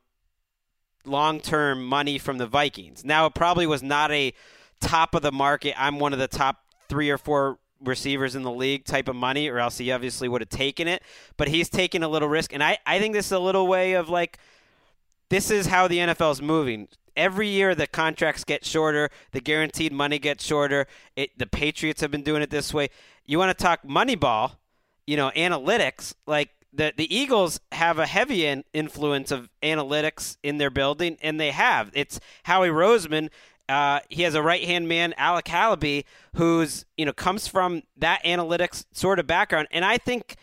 long-term money from the Vikings. Now, it probably was not a top of the market, I'm one of the top three or four receivers in the league type of money, or else he obviously would have taken it. But he's taking a little risk. And I, I think this is a little way of like, this is how the N F L is moving. Every year the contracts get shorter, the guaranteed money gets shorter. It, the Patriots have been doing it this way. You want to talk Moneyball, you know, analytics, like, the the Eagles have a heavy in, influence of analytics in their building, and they have. It's Howie Roseman. Uh, he has a right-hand man, Alec Halaby, who's, you know, comes from that analytics sort of background. And I think,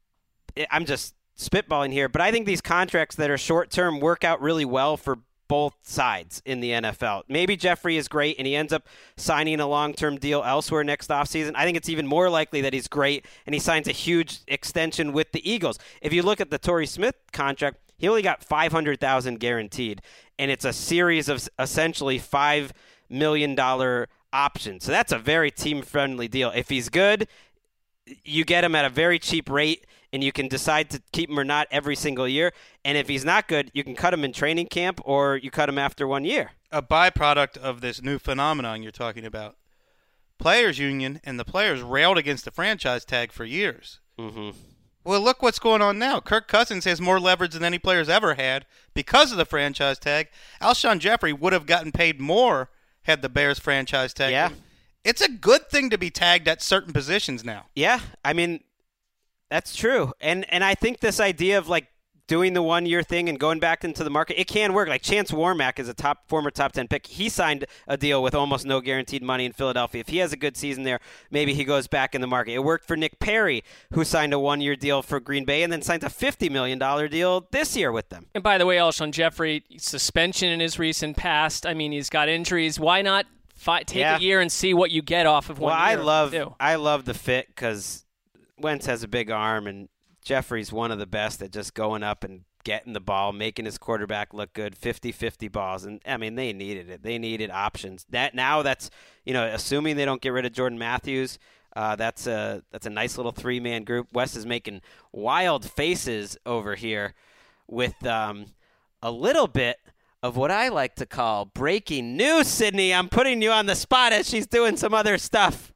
I'm just spitballing here, but I think these contracts that are short-term work out really well for both sides in the N F L. Maybe Jeffrey is great and he ends up signing a long-term deal elsewhere next offseason. I think it's even more likely that he's great and he signs a huge extension with the Eagles. If you look at the Torrey Smith contract, he only got five hundred thousand dollars guaranteed, and it's a series of essentially five million dollars options. So that's a very team-friendly deal. If he's good, you get him at a very cheap rate, and you can decide to keep him or not every single year. And if he's not good, you can cut him in training camp or you cut him after one year. A byproduct of this new phenomenon you're talking about. Players Union and the players railed against the franchise tag for years. Mm-hmm. Well, look what's going on now. Kirk Cousins has more leverage than any player's ever had because of the franchise tag. Alshon Jeffrey would have gotten paid more had the Bears franchise tag. Yeah. It's a good thing to be tagged at certain positions now. Yeah, I mean, that's true. And and I think this idea of, like, doing the one-year thing and going back into the market, it can work. Like, Chance Warmack is a top former top ten pick. He signed a deal with almost no guaranteed money in Philadelphia. If he has a good season there, maybe he goes back in the market. It worked for Nick Perry, who signed a one-year deal for Green Bay and then signed a fifty million dollars deal this year with them. And by the way, Alshon Jeffrey, suspension in his recent past. I mean, he's got injuries. Why not fi- take Yeah. a year and see what you get off of one well, year? I love, too? I love the fit because Wentz has a big arm and Jeffrey's one of the best at just going up and getting the ball, making his quarterback look good, fifty-fifty balls. And, I mean, they needed it. They needed options. That Now that's, you know, assuming they don't get rid of Jordan Matthews, uh, that's a that's a nice little three-man group. Wes is making wild faces over here with um, a little bit of what I like to call breaking news, Sydney. I'm putting you on the spot as she's doing some other stuff.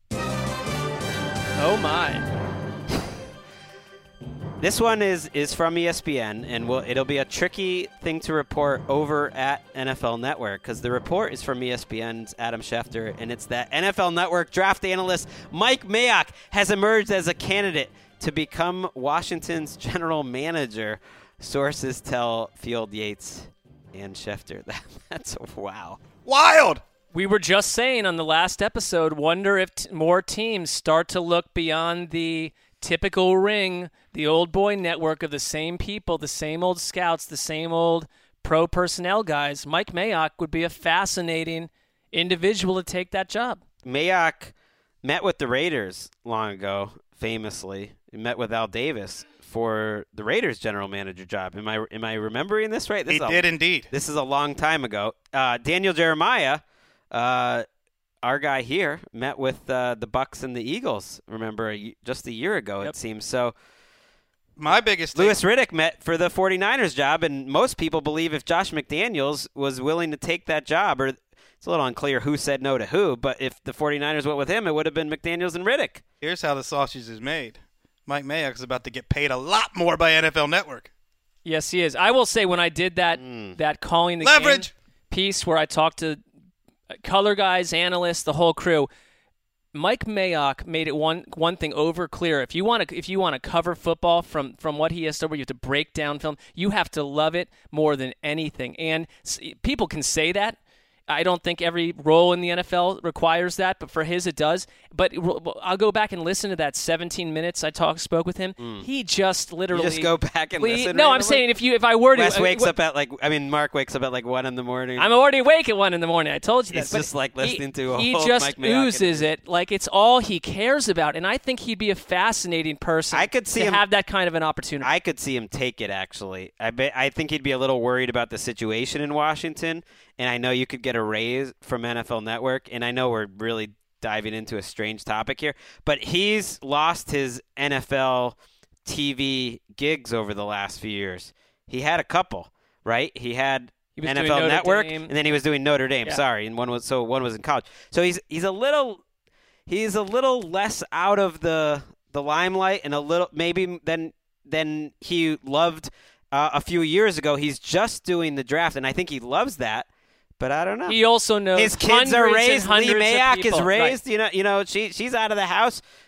Oh, my. This one is, is from E S P N, and we'll, it'll be a tricky thing to report over at N F L Network because the report is from E S P N's Adam Schefter, and it's that N F L Network draft analyst Mike Mayock has emerged as a candidate to become Washington's general manager. Sources tell Field Yates and Schefter. That, that's wow. Wild! We were just saying on the last episode, wonder if t- more teams start to look beyond the typical ring, the old boy network of the same people, the same old scouts, the same old pro personnel guys. Mike Mayock would be a fascinating individual to take that job. Mayock met with the Raiders long ago, famously. He met with Al Davis for the Raiders general manager job. Am I am I remembering this right? This He is a, did indeed. This is a long time ago. Uh, Daniel Jeremiah, uh, our guy here, met with uh, the Bucks and the Eagles, remember, a, just a year ago, Yep. it seems. So My biggest Louis Riddick met for the 49ers job, and most people believe if Josh McDaniels was willing to take that job, or it's a little unclear who said no to who, but if the 49ers went with him, it would have been McDaniels and Riddick. Here's how the sausage is made. Mike Mayock is about to get paid a lot more by N F L Network. Yes, he is. I will say when I did that Mm. that calling the Leverage. game piece where I talked to color guys, analysts, the whole crew, Mike Mayock made it one one thing over clear. If you want to if you want to cover football from from what he has to, where you have to break down film, you have to love it more than anything. And people can say that. I don't think every role in the N F L requires that, but for his it does. But I'll go back and listen to that seventeen minutes I talked spoke with him. Mm. He just literally You just go back and we, listen. No, I'm randomly? saying if you if I were to, Wes uh, wakes what- up at like, I mean, Mark wakes up at like one in the morning. I'm already awake at one in the morning. I told you that. He's But just, like, listening he, to a He whole just Mike Mayock oozes interview. it like it's all he cares about, and I think he'd be a fascinating person. I could see to him- have that kind of an opportunity. I could see him take it, actually. I bet, I think he'd be a little worried about the situation in Washington, and I know you could get a raise from N F L Network, and I know we're really diving into a strange topic here, but he's lost his N F L T V gigs over the last few years. He had a couple, right? He had He was N doing F L Notre Network, Dame. and then he was doing Notre Dame. Yeah. Sorry, and one was so one was in college. So he's he's a little he's a little less out of the the limelight, and a little maybe than than he loved uh, a few years ago. He's just doing the draft, and I think he loves that. But I don't know. he also knows His kids are hundreds and raised. Lee hundreds of Mayock is people. raised. Right. You know, you know, she she's out of the house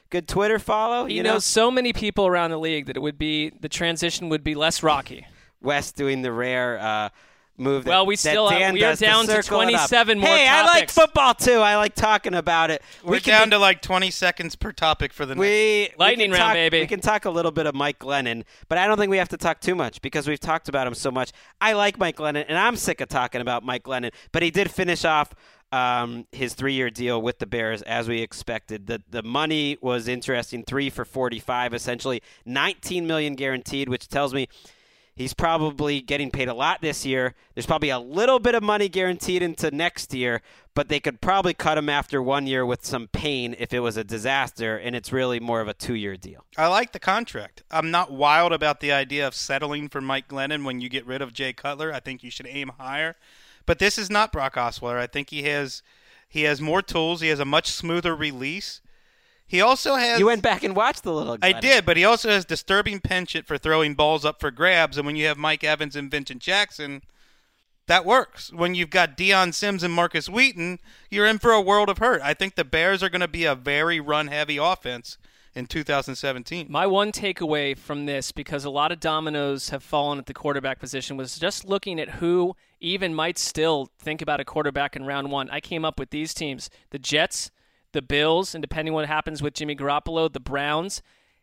good Twitter follow. You, You know, know, so many people around the league that it would be the transition would be less rocky. Wes doing the rare uh, move. That, Well, we that still have- Dan we are does down to circle it up. twenty-seven more Hey, I like topics. football too. I like talking about it. We're we can down be- to like twenty seconds per topic for the next. We Lightning we can round, talk, baby. We can talk a little bit of Mike Glennon, but I don't think we have to talk too much because we've talked about him so much. I like Mike Glennon, and I'm sick of talking about Mike Glennon, but he did finish off um, his three-year deal with the Bears as we expected. The the money was interesting, three for forty-five, essentially nineteen million dollars guaranteed, which tells me he's probably getting paid a lot this year. There's probably a little bit of money guaranteed into next year, but they could probably cut him after one year with some pain if it was a disaster, and it's really more of a two-year deal. I like the contract. I'm not wild about the idea of settling for Mike Glennon when you get rid of Jay Cutler. I think you should aim higher. But this is not Brock Osweiler. I think he has he has more tools. He has a much smoother release. He also has. You went back and watched the little I Glennon. did, but he also has disturbing penchant for throwing balls up for grabs. And when you have Mike Evans and Vincent Jackson, that works. When you've got Deion Sims and Marcus Wheaton, you're in for a world of hurt. I think the Bears are going to be a very run-heavy offense in two thousand seventeen. My one takeaway from this, because a lot of dominoes have fallen at the quarterback position, was just looking at who even might still think about a quarterback in round one. I came up with these teams: the Jets, the Bills, and depending what happens with Jimmy Garoppolo, the Browns,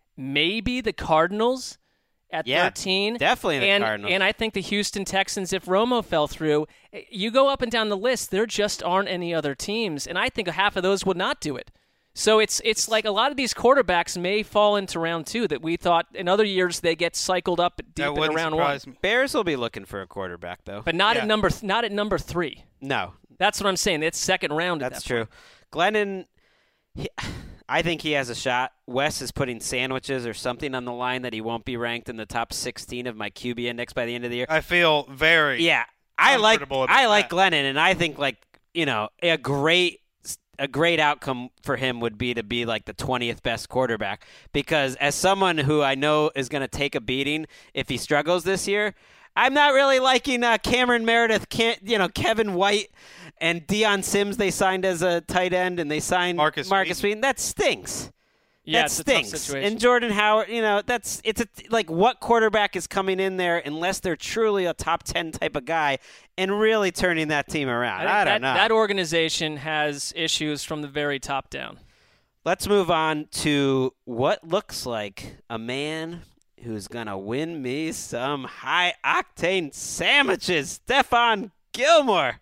maybe the Cardinals at Yeah, thirteen. definitely the and, Cardinals. And I think the Houston Texans, if Romo fell through. You go up and down the list, there just aren't any other teams, and I think half of those would not do it. So it's it's like a lot of these quarterbacks may fall into round two that we thought in other years they get cycled up deep That in wouldn't round surprise one. me. Bears will be looking for a quarterback, though. But not Yeah. at number th- not at number three. no, That's what I'm saying. It's second round. At that's that true. point. Glennon, he, I think he has a shot. Wes is putting sandwiches or something on the line that he won't be ranked in the top sixteen of my Q B index by the end of the year. I feel very Yeah, I like comfortable about I like that. Glennon, and I think like you know a great a great outcome for him would be to be like the twentieth best quarterback, because as someone who I know is going to take a beating if he struggles this year, I'm not really liking uh, Cameron Meredith, can't you know Kevin White and Deion Sims they signed as a tight end, and they signed Marcus Marcus Wheaton. Wheaton. That stinks. Yeah, that it's a tough stinks. situation. And Jordan Howard, you know, that's it's a, like what quarterback is coming in there unless they're truly a top ten type of guy and really turning that team around. think I, don't that, know. That organization has issues from the very top down. Let's move on to what looks like a man who's gonna win me some high octane sandwiches. Stephon Gilmore.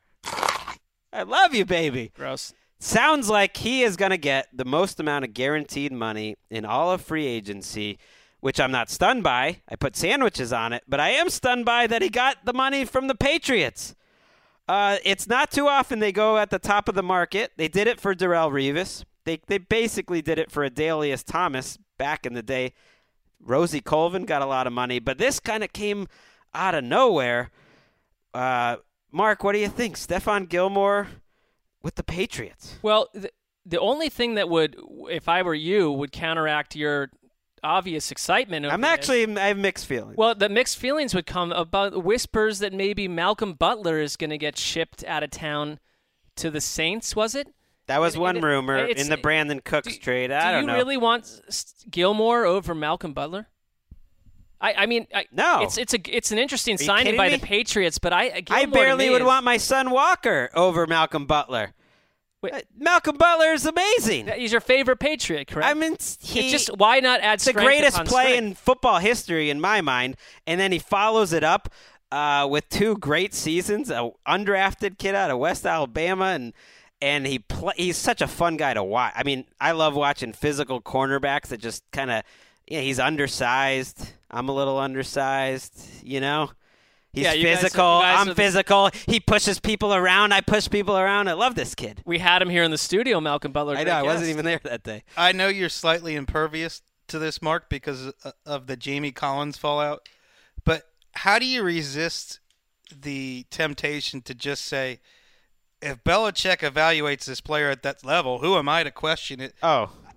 I love you, baby. Gross. Sounds like he is going to get the most amount of guaranteed money in all of free agency, which I'm not stunned by. I put sandwiches on it, but I am stunned by that he got the money from the Patriots. Uh, it's not too often they go at the top of the market. They did it for Darrelle Revis. They they basically did it for Adalius Thomas back in the day. Rosie Colvin got a lot of money, but this kind of came out of nowhere. Uh, Mark, what do you think? Stephon Gilmore with the Patriots. Well, the, the only thing that would, if I were you, would counteract your obvious excitement over I'm this- actually, I have mixed feelings. Well, the mixed feelings would come about whispers that maybe Malcolm Butler is going to get shipped out of town to the Saints, was it? that was it- one it- rumor it's- in the Brandon Cooks Do- trade. Do I don't you know. really want S- Gilmore over Malcolm Butler? I, I mean, I, No. It's it's a it's an interesting you signing kidding by me? the Patriots, but I I Gilmore to barely me would is- want my son Walker over Malcolm Butler. Wait. Uh, Malcolm Butler is amazing. He's your favorite Patriot, correct? I mean, he, it's just why not add it's the strength greatest upon play strength? in football history in my mind, and then he follows it up uh, with two great seasons. A undrafted kid out of West Alabama, and and he play, he's such a fun guy to watch. I mean, I love watching physical cornerbacks that just kind of, yeah, he's undersized. I'm a little undersized, you know. He's Yeah, you guys- physical. you guys are I'm the- physical. He pushes people around. I push people around. I love this kid. We had him here in the studio, Malcolm Butler. I great know. I wasn't guest. even there that day. I know you're slightly impervious to this, Mark, because uh, of the Jamie Collins fallout. But how do you resist the temptation to just say, if Belichick evaluates this player at that level, who am I to question it? Oh,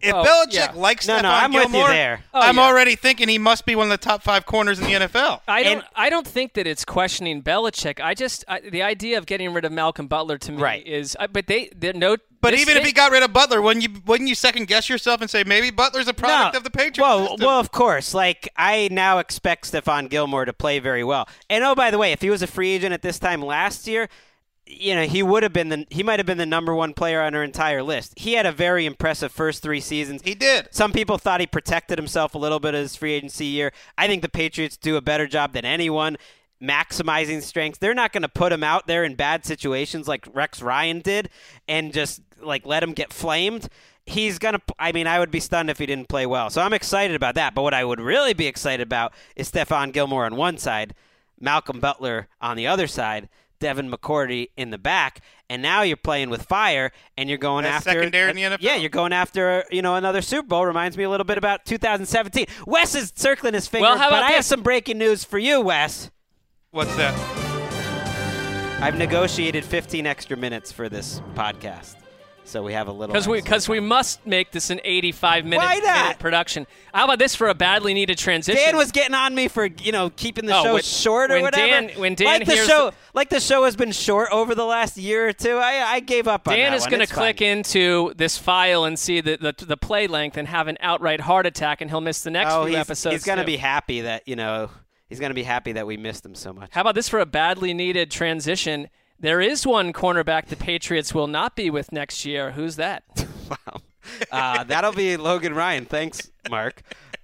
If Oh, Belichick yeah. likes No, Stephon no, I'm with you Gilmore, there. Oh, I'm yeah. already thinking he must be one of the top five corners in the N F L. I don't. And- I don't think that it's questioning Belichick. I just I, the idea of getting rid of Malcolm Butler to me Right. is. Uh, but they they're no. But this even if thing- he got rid of Butler, wouldn't you wouldn't you second guess yourself and say maybe Butler's a product No. of the Patriots Well, system? well, of course. Like, I now expect Stephon Gilmore to play very well. And oh, by the way, if he was a free agent at this time last year, you know, he would have been the he might have been the number one player on our entire list. He had a very impressive first three seasons. He did. Some people thought he protected himself a little bit his free agency year. I think the Patriots do a better job than anyone maximizing strengths. They're not going to put him out there in bad situations like Rex Ryan did and just like let him get flamed. He's going to I mean, I would be stunned if he didn't play well. So I'm excited about that. But what I would really be excited about is Stephon Gilmore on one side, Malcolm Butler on the other side, Devin McCourty in the back, and now you're playing with fire, and you're going That's after secondary in the N F L. Yeah, you're going after you know another Super Bowl. Reminds me a little bit about two thousand seventeen. Wes is circling his finger, Well, how but about I have this? some breaking news for you, Wes. What's that? I've negotiated fifteen extra minutes for this podcast, so we have a little. Because we, extra cause we time. must make this an eighty-five minute, Why not? minute production. How about this for a badly needed transition? Dan was getting on me for you know keeping the Oh, show when- short or when whatever. Dan- when Dan like the hears show, the- like the show has been short over the last year or two. I I gave up on Dan that is one. going to It's click fine. into this file and see the, the the play length and have an outright heart attack, and he'll miss the next Oh, few he's, episodes. he's going to too. be happy that you know he's going to be happy that we missed him so much. How about this for a badly needed transition? There is one cornerback the Patriots will not be with next year. Who's that? Wow. Uh, that'll be Logan Ryan. Thanks, Mark.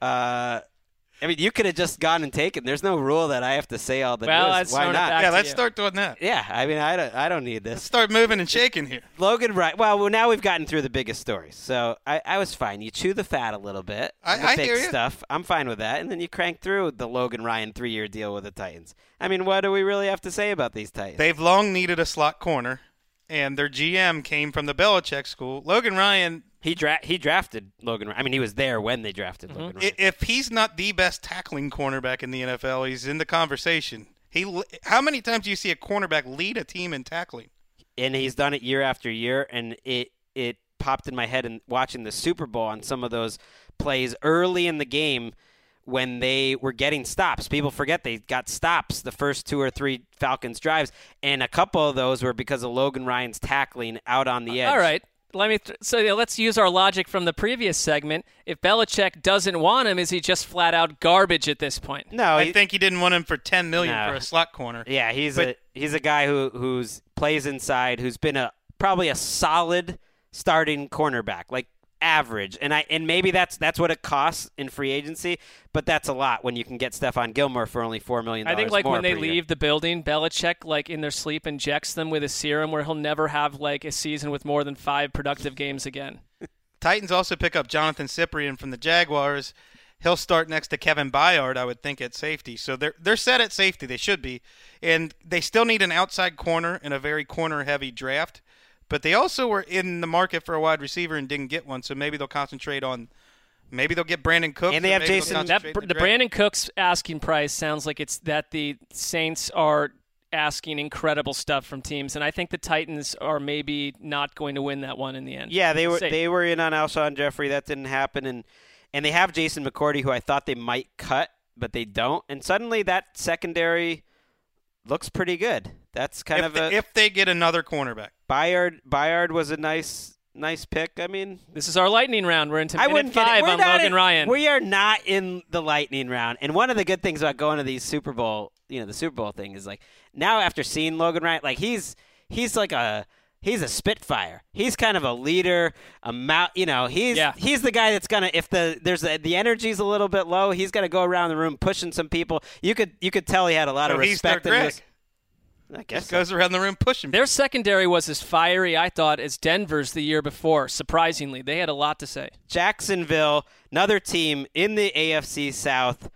Uh, I mean, you could have just gone and taken. There's no rule that I have to say all the Well, news. let's Why throw it not? back. Yeah, to let's you. start doing that. Yeah, I mean, I don't, I don't need Let's this. start moving and shaking here. Logan Ryan. Well, now we've gotten through the biggest stories, so I, I was fine. You chew the fat a little bit. I- the I big hear ya. stuff. I'm fine with that, and then you crank through the Logan Ryan three-year deal with the Titans. I mean, what do we really have to say about these Titans? They've long needed a slot corner, and their G M came from the Belichick school. Logan Ryan, He dra- he drafted Logan Ryan. I mean, he was there when they drafted Mm-hmm. Logan Ryan. i- if he's not the best tackling cornerback in the N F L, he's in the conversation. He, l- how many times do you see a cornerback lead a team in tackling? and he's done it year after year, and it it popped in my head in watching the Super Bowl on some of those plays early in the game when they were getting stops. People forget they got stops the first two or three Falcons drives, and a couple of those were because of Logan Ryan's tackling out on the edge. All right. Let me. Th- so yeah, let's use our logic from the previous segment. If Belichick doesn't want him, is he just flat out garbage at this point? No, I he- think he didn't want him for ten million No. for a slot corner. Yeah, he's But- a he's a guy who who's plays inside, who's been a probably a solid starting cornerback, like average. And I and maybe that's that's what it costs in free agency, but that's a lot when you can get Stephon Gilmore for only four million I dollars. think like more when they per year. leave the building, Belichick, like in their sleep, injects them with a serum where he'll never have like a season with more than five productive games again. Titans also pick up Jonathan Cyprien from the Jaguars. He'll start next to Kevin Byard, I would think, at safety. So they're they're set at safety. They should be. And they still need an outside corner in a very corner-heavy draft. But they also were in the market for a wide receiver and didn't get one. So maybe they'll concentrate on – maybe they'll get Brandon Cooks. And they or have maybe they'll Jason- That concentrate the in draft. Brandon Cooks asking price sounds like it's that the Saints are asking incredible stuff from teams, and I think the Titans are maybe not going to win that one in the end. Yeah, they were Safe. they were in on Alshon Jeffrey. That didn't happen, and and they have Jason McCourty, who I thought they might cut, but they don't. And suddenly that secondary looks pretty good. That's kind if, of they, a if they get another cornerback. Bayard. Bayard was a nice nice pick. I mean, This is our lightning round. We're into I minute wouldn't get it. five We're on not Logan in- Ryan. We are not in the lightning round. And one of the good things about going to these Super Bowl, you know, the Super Bowl thing is like now after seeing Logan Ryan, like he's he's like a he's a spitfire. He's kind of a leader, a mouth, you know, he's Yeah. he's the guy that's going to if the there's a, the energy's a little bit low, he's going to go around the room pushing some people. You could you could tell he had a lot So of he's their respect in Greg. this. I guess Just so. goes around the room pushing. Their secondary was as fiery, I thought, as Denver's the year before. Surprisingly, they had a lot to say. Jacksonville, another team in the A F C South,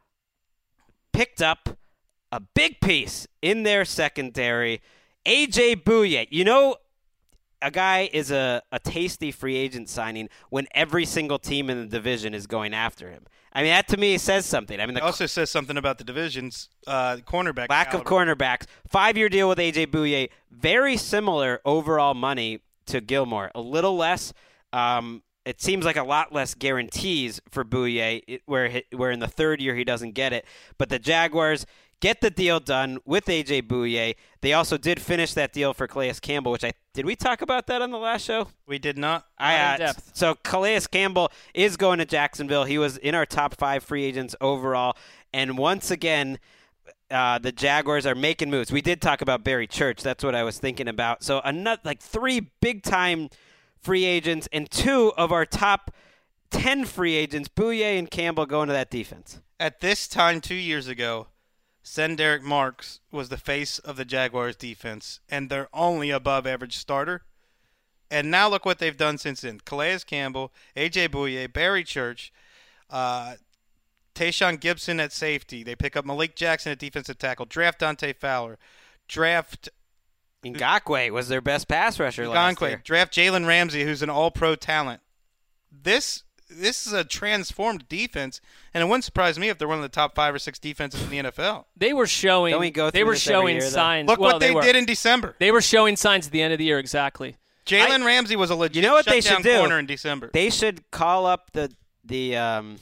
picked up a big piece in their secondary. A J Bouye. You know, a guy is a, a tasty free agent signing when every single team in the division is going after him. I mean, that to me says something. I mean, the It also says something about the division's uh, cornerback lack of caliber. cornerbacks. Five-year deal with A J Bouye. Very similar overall money to Gilmore. A little less. Um, it seems like a lot less guarantees for Bouye, it, where he, where in the third year he doesn't get it. But the Jaguars get the deal done with A J Bouye. They also did finish that deal for Calais Campbell, which I did we talk about that on the last show? We did not. I, Not in uh, depth. So Calais Campbell is going to Jacksonville. He was in our top five free agents overall. And once again, uh, the Jaguars are making moves. We did talk about Barry Church. That's what I was thinking about. So another, like three big-time free agents and two of our top ten free agents, Bouye and Campbell, going to that defense. At this time two years ago, Senderick Marks was the face of the Jaguars defense and their only above-average starter. And now look what they've done since then. Calais Campbell, A J Bouye, Barry Church, uh, Tayshaun Gibson at safety. They pick up Malik Jackson at defensive tackle. Draft Dante Fowler. Draft Ngakoue was their best pass rusher last Ngakoue. year. Draft Jalen Ramsey, who's an all-pro talent. This this is a transformed defense, and it wouldn't surprise me if they're one of the top five or six defenses in the N F L. They were showing. Don't we go they through were this every showing year, though? signs. Look well, what they, were. did in December. They were showing signs at the end of the year. Exactly. Jalen Ramsey was a legit You know what they shutdown should do? corner in December. They should call up the the um,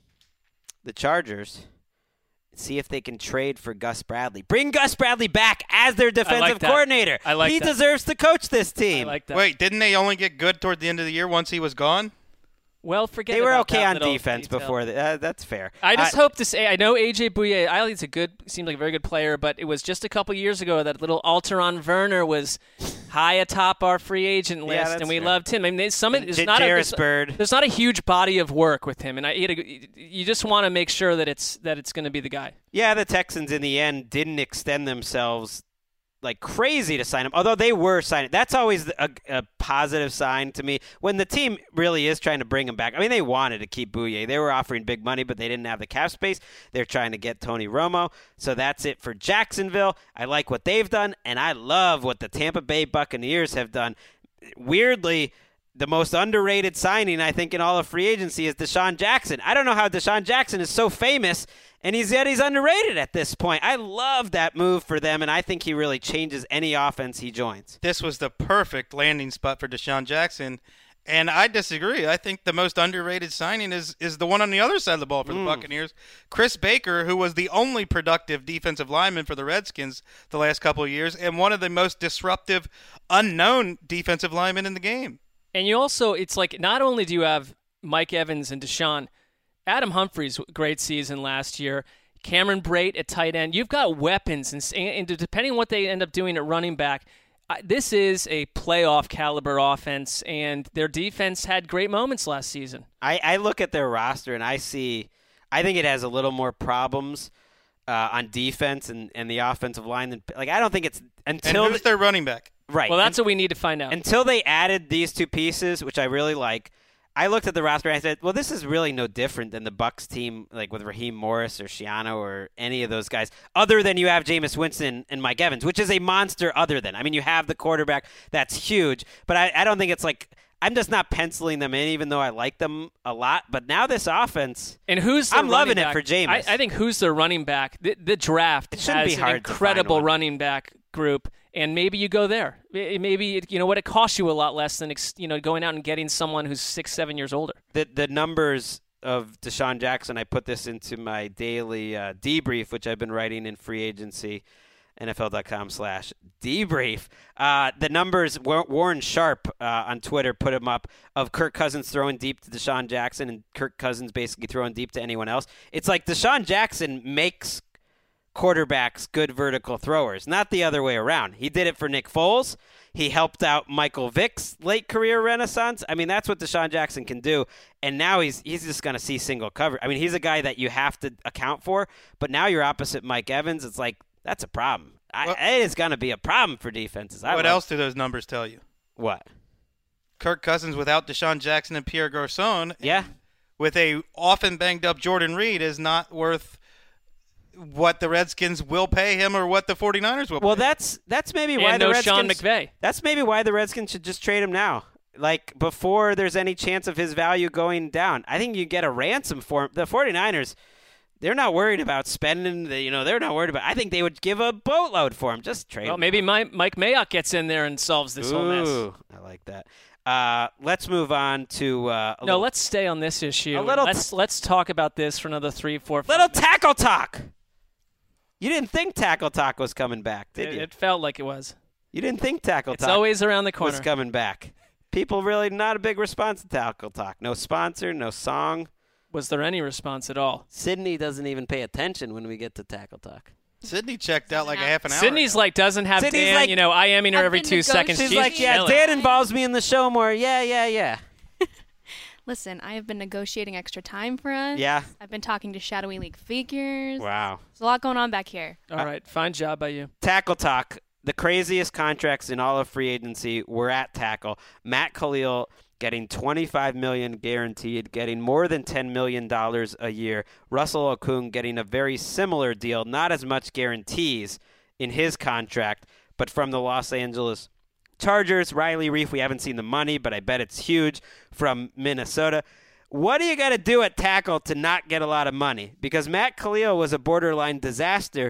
the Chargers, see if they can trade for Gus Bradley. Bring Gus Bradley back as their defensive that. coordinator. I like he that. deserves to coach this I team. like that. Wait, didn't they only get good toward the end of the year once he was gone? Well, forget they were about okay that on little defense detail. before. The, uh, that's fair. I just Uh, hope to say I know A J Bouye. I think he's a good, seems like a very good player, but it was just a couple years ago that little Alteron Werner was high atop our free agent list, that's and we fair. loved him. I mean, there's some And there's J- not a, Jarris there's, Bird. there's not a huge body of work with him, and I he had a, you just want to make sure that it's that it's going to be the guy. Yeah, the Texans in the end didn't extend themselves like crazy to sign him, although they were signing. That's always a, a positive sign to me when the team really is trying to bring him back. I mean, they wanted to keep Bouye. They were offering big money, but they didn't have the cap space. They're trying to get Tony Romo. So that's it for Jacksonville. I like what they've done, and I love what the Tampa Bay Buccaneers have done. Weirdly, the most underrated signing, I think, in all of free agency is Deshaun Jackson. I don't know how Deshaun Jackson is so famous, and he's yet he's underrated at this point. I love that move for them, and I think he really changes any offense he joins. This was the perfect landing spot for Deshaun Jackson, and I disagree. I think the most underrated signing is is the one on the other side of the ball for the Mm. Buccaneers. Chris Baker, who was the only productive defensive lineman for the Redskins the last couple of years, and one of the most disruptive, unknown defensive linemen in the game. And you also, it's like not only do you have Mike Evans and Deshaun, Adam Humphries, great season last year. Cameron Brate at tight end. You've got weapons, and, and depending on what they end up doing at running back, uh, this is a playoff caliber offense, and their defense had great moments last season. I, I look at their roster, and I see – I think it has a little more problems uh, on defense and, and the offensive line. Than, like, I don't think it's – And until who's their running back? Right. Well, that's what we need to find out. Until they added these two pieces, which I really like, I looked at the roster and I said, well, this is really no different than the Bucs team, like with Raheem Morris or Shiano or any of those guys, other than you have Jameis Winston and Mike Evans, which is a monster other than. I mean, you have the quarterback. That's huge. But I, I don't think it's like – I'm just not penciling them in, even though I like them a lot. But now this offense – And who's their I'm loving running it for back? Jameis. I, I think who's their running back? The, the draft It shouldn't has be an hard to find incredible one. running back group, and maybe you go there. It- Maybe it, you know what it costs you a lot less than ex- you know going out and getting someone who's six, seven years older. the the numbers of Deshaun Jackson, I put this into my daily uh, debrief, which I've been writing in free agency, N F L dot com slash debrief. Uh, the numbers, War- Warren Sharp uh, on Twitter put him up, of Kirk Cousins throwing deep to Deshaun Jackson and Kirk Cousins basically throwing deep to anyone else. It's like Deshaun Jackson makes quarterbacks good vertical throwers, not the other way around. He did it for Nick Foles. He helped out Michael Vick's late career renaissance. I mean, that's what Deshaun Jackson can do. And now he's he's just going to see single cover. I mean, he's a guy that you have to account for. But now you're opposite Mike Evans. It's like, that's a problem. I, Well- it is going to be a problem for defenses. I What love- else do those numbers tell you? What? Kirk Cousins without Deshaun Jackson and Pierre Garçon, Yeah. with a often banged up Jordan Reed, is not worth what the Redskins will pay him or what the 49ers will Well, pay. that's that's maybe why And the no Redskins. Sean McVay. That's maybe why the Redskins should just trade him now. Like, before there's any chance of his value going down. I think you get a ransom for him. The 49ers, they're not worried about spending the, you know, they're not worried about, I think they would give a boatload for him. Just trade Well, him. maybe my, Mike Mayock gets in there and solves this whole mess. Ooh, I like that. Uh, let's move on to uh, a No, little, let's stay on this issue. A little let's let's talk about this for another three, four, five little minutes. tackle talk. You didn't think tackle talk was coming back, did It, you? it felt like it was. You didn't think tackle It's talk always around the was corner. coming back. People really not a big response to tackle talk. No sponsor, no song. Was there any response at all? Sydney doesn't even pay attention when we get to tackle talk. Sydney checked out like a half an hour. Sydney's ago. like doesn't have Sydney's Dan, like- you know, IMing her I've every been two seconds. negotiating. She's like, yeah, chilling. Dan involves me in the show more. Yeah, yeah, yeah. Listen, I have been negotiating extra time for us. Yeah. I've been talking to Shadowy League figures. Wow. There's a lot going on back here. All right, fine job by you. Tackle talk. The craziest contracts in all of free agency were at tackle. Matt Khalil getting twenty-five million dollars guaranteed, getting more than ten million dollars a year. Russell Okung getting a very similar deal, not as much guarantees in his contract, but from the Los Angeles Chargers. Riley Reef, we haven't seen the money, but I bet it's huge, from Minnesota. What do you got to do at tackle to not get a lot of money? Because Matt Khalil was a borderline disaster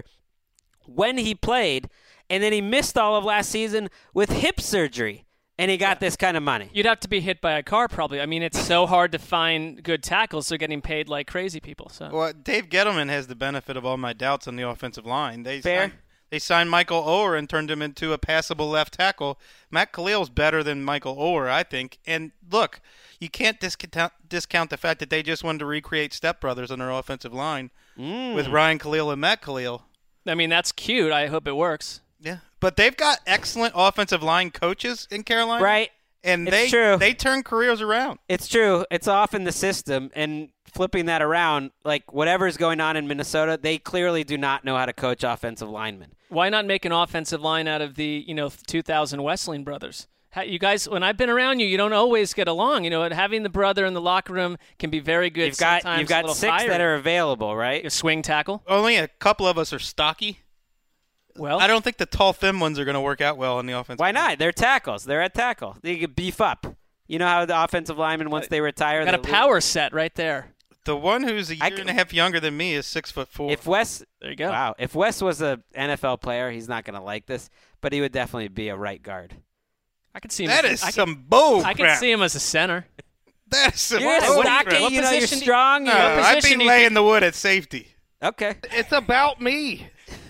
when he played, and then he missed all of last season with hip surgery, and he got this kind of money. You'd have to be hit by a car probably. I mean, it's so hard to find good tackles. They're getting paid like crazy people. So Well, Dave Gettleman has the benefit of all my doubts on the offensive line. They Fair. Signed, they signed Michael Oher and turned him into a passable left tackle. Matt Khalil's better than Michael Oher, I think. And look, you can't discount discount the fact that they just wanted to recreate Step Brothers on their offensive line Mm. with Ryan Khalil and Matt Khalil. I mean, that's cute. I hope it works. Yeah, but they've got excellent offensive line coaches in Carolina, Right. And It's they true. they turn careers around. It's true. It's off in the system, and flipping that around, like whatever's going on in Minnesota, they clearly do not know how to coach offensive linemen. Why not make an offensive line out of the, you know, two thousand Wesleyan brothers? Ha- You guys, when I've been around you, you don't always get along. You know, and having the brother in the locker room can be very good. You've got Sometimes you've a got little six fiery. that are available, right? A swing tackle. Only a couple of us are stocky. Well, I don't think the tall, thin ones are going to work out well in the offense. Why not? They're tackles. They're at tackle. They can beef up. You know how the offensive linemen, once they retire, got a they- power set right there. The one who's a year I and can- a half younger than me is six foot four. If Wes, There you go. wow, if Wes was a N F L player, he's not going to like this, but he would definitely be a right guard. I could see him. that as, is I could, some bull I crap. could see him as a center. That is some You're bull stocky, crap. What you know, you're position do you- strong. No, you know- What I'd position be do you laying the wood at safety. Okay. It's about me.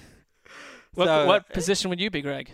What, So- what position would you be, Greg?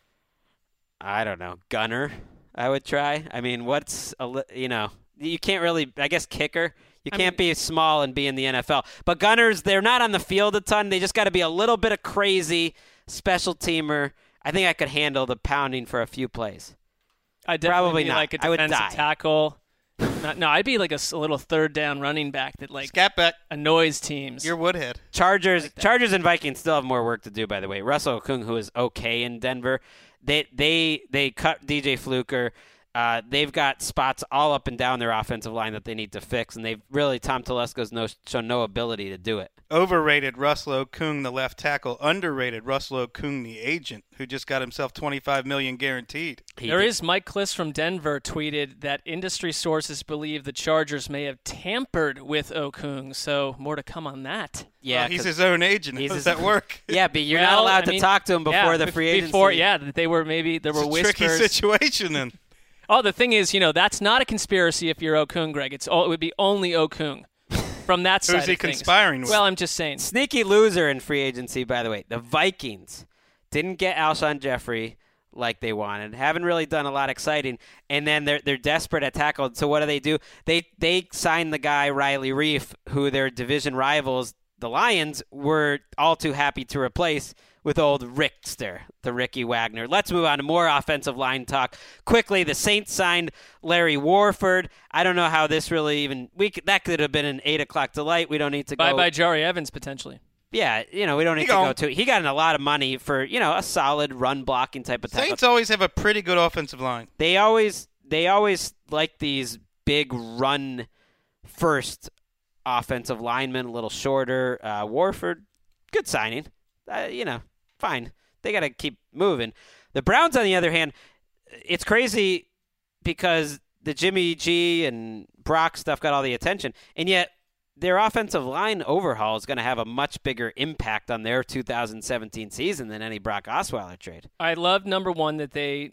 I don't know. Gunner, I would try. I mean, what's, a li- you know, you can't really, I guess, kicker. You I can't mean- be small and be in the N F L. But gunners, they're not on the field a ton. They just got to be a little bit of crazy special teamer. I think I could handle the pounding for a few plays. I'd definitely Probably be not. like a I would defensive die. tackle. Not, no, I'd be like a, s- a little third down running back that like Scat back. annoys teams. You're Woodhead. Chargers, Chargers and Vikings still have more work to do. By the way, Russell Okung, who is okay in Denver, they they they cut D J Fluker. Uh, they've got spots all up and down their offensive line that they need to fix, and they've really Tom Telesco's no shown no ability to do it. Overrated Russell Okung, the left tackle. Underrated Russell Okung, the agent, who just got himself twenty-five million dollars guaranteed. He There did- is Mike Kliss from Denver tweeted that industry sources believe the Chargers may have tampered with Okung. So more to come on that. yeah, Well, he's 'cause- his own agent. he's How does his- that work? yeah, but you're not Well, allowed I to mean, talk to him before yeah, the bef- free agency. Before, yeah, that they were maybe there were It's a tricky whispers. situation then. Oh, the thing is, you know, that's not a conspiracy if you're Okung, Greg. It's all, it would be only Okung from that side. Who's he of things. conspiring with? Well, I'm just saying. Sneaky loser in free agency, by the way. The Vikings didn't get Alshon Jeffrey like they wanted. Haven't really done a lot exciting. And then they're they're desperate at tackle. So what do they do? They they signed the guy Riley Reef, who their division rivals, the Lions, were all too happy to replace with old Rickster, the Ricky Wagner. Let's move on to more offensive line talk. Quickly, the Saints signed Larry Warford. I don't know how this really even we could, that could have been an eight o'clock delight. We don't need to Bye go. bye, Jari Evans potentially. Yeah, you know, we don't need He to gone. go to. He got in a lot of money for, you know, a solid run blocking type of tackle. Saints always have a pretty good offensive line. They always they always like these big run first offensive linemen, a little shorter. Uh, Warford, good signing. Uh, you know, fine. They got to keep moving. The Browns, on the other hand, it's crazy because the Jimmy G and Brock stuff got all the attention, and yet their offensive line overhaul is going to have a much bigger impact on their two thousand seventeen season than any Brock Osweiler trade. I love number one that they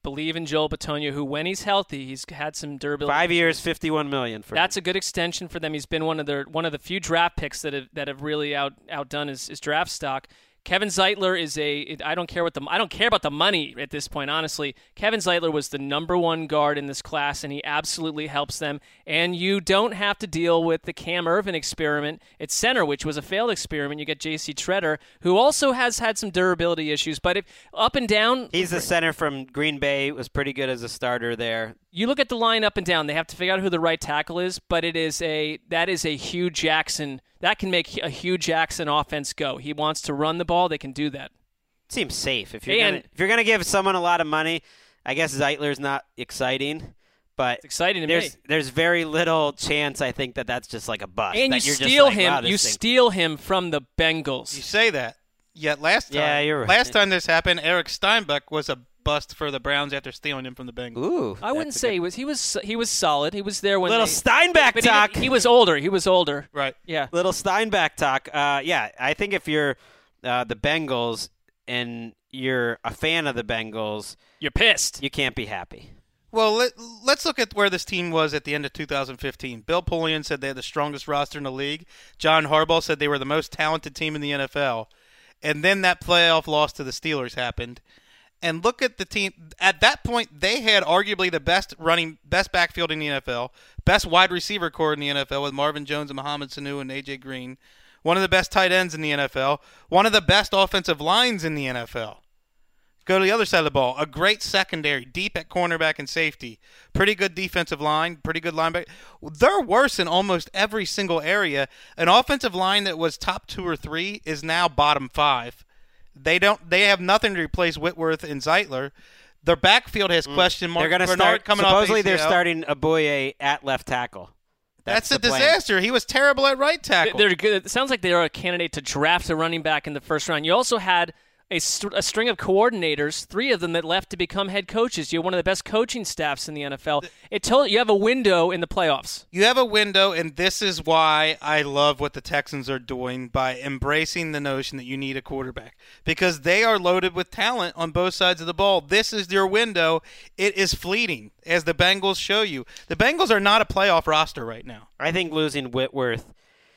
believe in Joel Bitonio, who, when he's healthy, he's had some durability. Five years, fifty-one million dollars for That's him. a good extension for them. He's been one of their one of the few draft picks that have that have really out outdone his, his draft stock. Kevin Zeitler is a I don't care what the I don't care about the money at this point, honestly. Kevin Zeitler was the number one guard in this class, and he absolutely helps them. And you don't have to deal with the Cam Irvin experiment at center, which was a failed experiment. You get J C Treader, who also has had some durability issues, but if up and down, He's the center from Green Bay. Was pretty good as a starter there. You look at the line up and down. They have to figure out who the right tackle is, but it is a that is a Hugh Jackson. That can make a Hugh Jackson offense go. He wants to run the ball. They can do that. Seems safe. If you're And- gonna, if you're gonna give someone a lot of money, I guess Zeitler's not exciting, but It's exciting to there's me. there's very little chance I think that that's just like a bust. And that you you're just steal like, him. wow, this you thing- steal him from the Bengals. You say that, yet last time, Yeah, you're right. last time this happened, Eric Steinbeck was a bust for the Browns after stealing him from the Bengals. Ooh, I wouldn't that's a say good- he was. He was. He was solid. He was there when little they, Steinbeck but he, talk. didn't- he was older. He was older. Right. Yeah. Little Steinbeck talk. Uh, yeah, I think if you're uh, the Bengals and you're a fan of the Bengals, You're pissed. you can't be happy. Well, let, let's look at where this team was at the end of two thousand fifteen. Bill Polian said they had the strongest roster in the league. John Harbaugh said they were the most talented team in the N F L. And then that playoff loss to the Steelers happened. And look at the team. At that point, they had arguably the best running, best backfield in the N F L, best wide receiver core in the N F L with Marvin Jones and Mohamed Sanu and A J Green, one of the best tight ends in the N F L, one of the best offensive lines in the N F L. Go to the other side of the ball. A great secondary, deep at cornerback and safety. Pretty good defensive line, pretty good linebacker. They're worse in almost every single area. An offensive line that was top two or three is now bottom five. They don't. They have nothing to replace Whitworth and Zeitler. Their backfield has question marks. They're going to Bernard start. coming Supposedly, off they're A C L. starting Aboye at left tackle. That's, a the plan. disaster. He was terrible at right tackle. They're good. It sounds like they are a candidate to draft a running back in the first round. You also had a, st- a string of coordinators, three of them that left to become head coaches. You have one of the best coaching staffs in the N F L. It told you have a window in the playoffs. You have a window, and this is why I love what the Texans are doing by embracing the notion that you need a quarterback, because they are loaded with talent on both sides of the ball. This is your window. It is fleeting, as the Bengals show you. The Bengals are not a playoff roster right now. I think losing Whitworth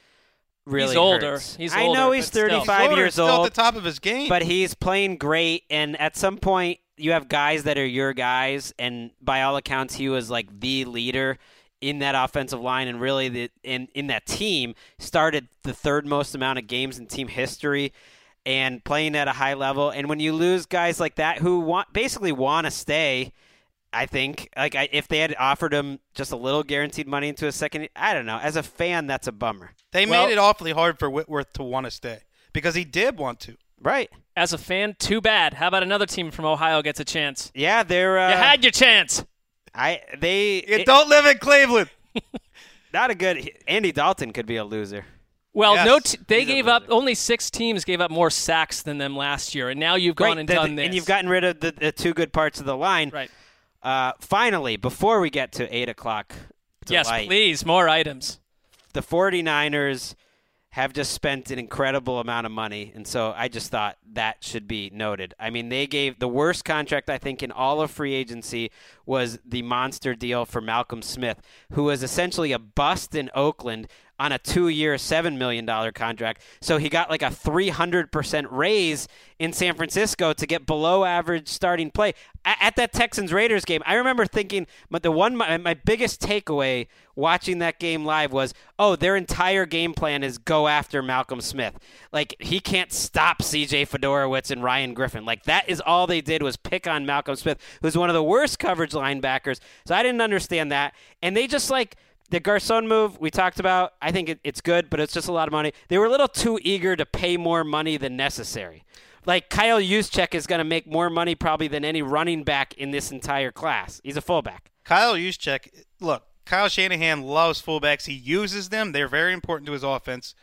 really He's older. hurts. He's I older, know but he's still. thirty-five Loader years is still old, at the top of his game. but he's playing great. And at some point, you have guys that are your guys, and by all accounts, he was like the leader in that offensive line, and really the in in that team. Started the third most amount of games in team history, and playing at a high level. And when you lose guys like that who want basically want to stay. I think, like, I, if they had offered him just a little guaranteed money into a second, I don't know. As a fan, that's a bummer. they Well- made it awfully hard for Whitworth to want to stay because he did want to. Right. As a fan, too bad. How about another team from Ohio gets a chance? Yeah, they're. Uh, You had your chance. I they. You it- don't live in Cleveland. not a good. Andy Dalton could be a loser. Well, Yes, no, t- they he's a gave up. loser. Only six teams gave up more sacks than them last year, and now you've gone Right, and the- done this. and you've gotten rid of the, the two good parts of the line. right. Uh, finally, before we get to eight o'clock, Yes, delight, please, more items. the 49ers have just spent an incredible amount of money, and so I just thought that should be noted. I mean, they gave the worst contract, I think, in all of free agency was the monster deal for Malcolm Smith, who was essentially a bust in Oakland on a two-year, seven million dollars contract. So he got like a three hundred percent raise in San Francisco to get below-average starting play. A- At that Texans-Raiders game, I remember thinking, but the one my, my biggest takeaway watching that game live was, oh, their entire game plan is go after Malcolm Smith. Like, he can't stop C J Fedorowicz and Ryan Griffin. Like, that is all they did was pick on Malcolm Smith, who's one of the worst coverage linebackers. So I didn't understand that. And they just, like, the Garcon move we talked about, I think it, it's good, but it's just a lot of money. They were a little too eager to pay more money than necessary. Like, Kyle Juszczyk is going to make more money probably than any running back in this entire class. He's a fullback. Kyle Juszczyk, look, Kyle Shanahan loves fullbacks. He uses them. They're very important to his offense.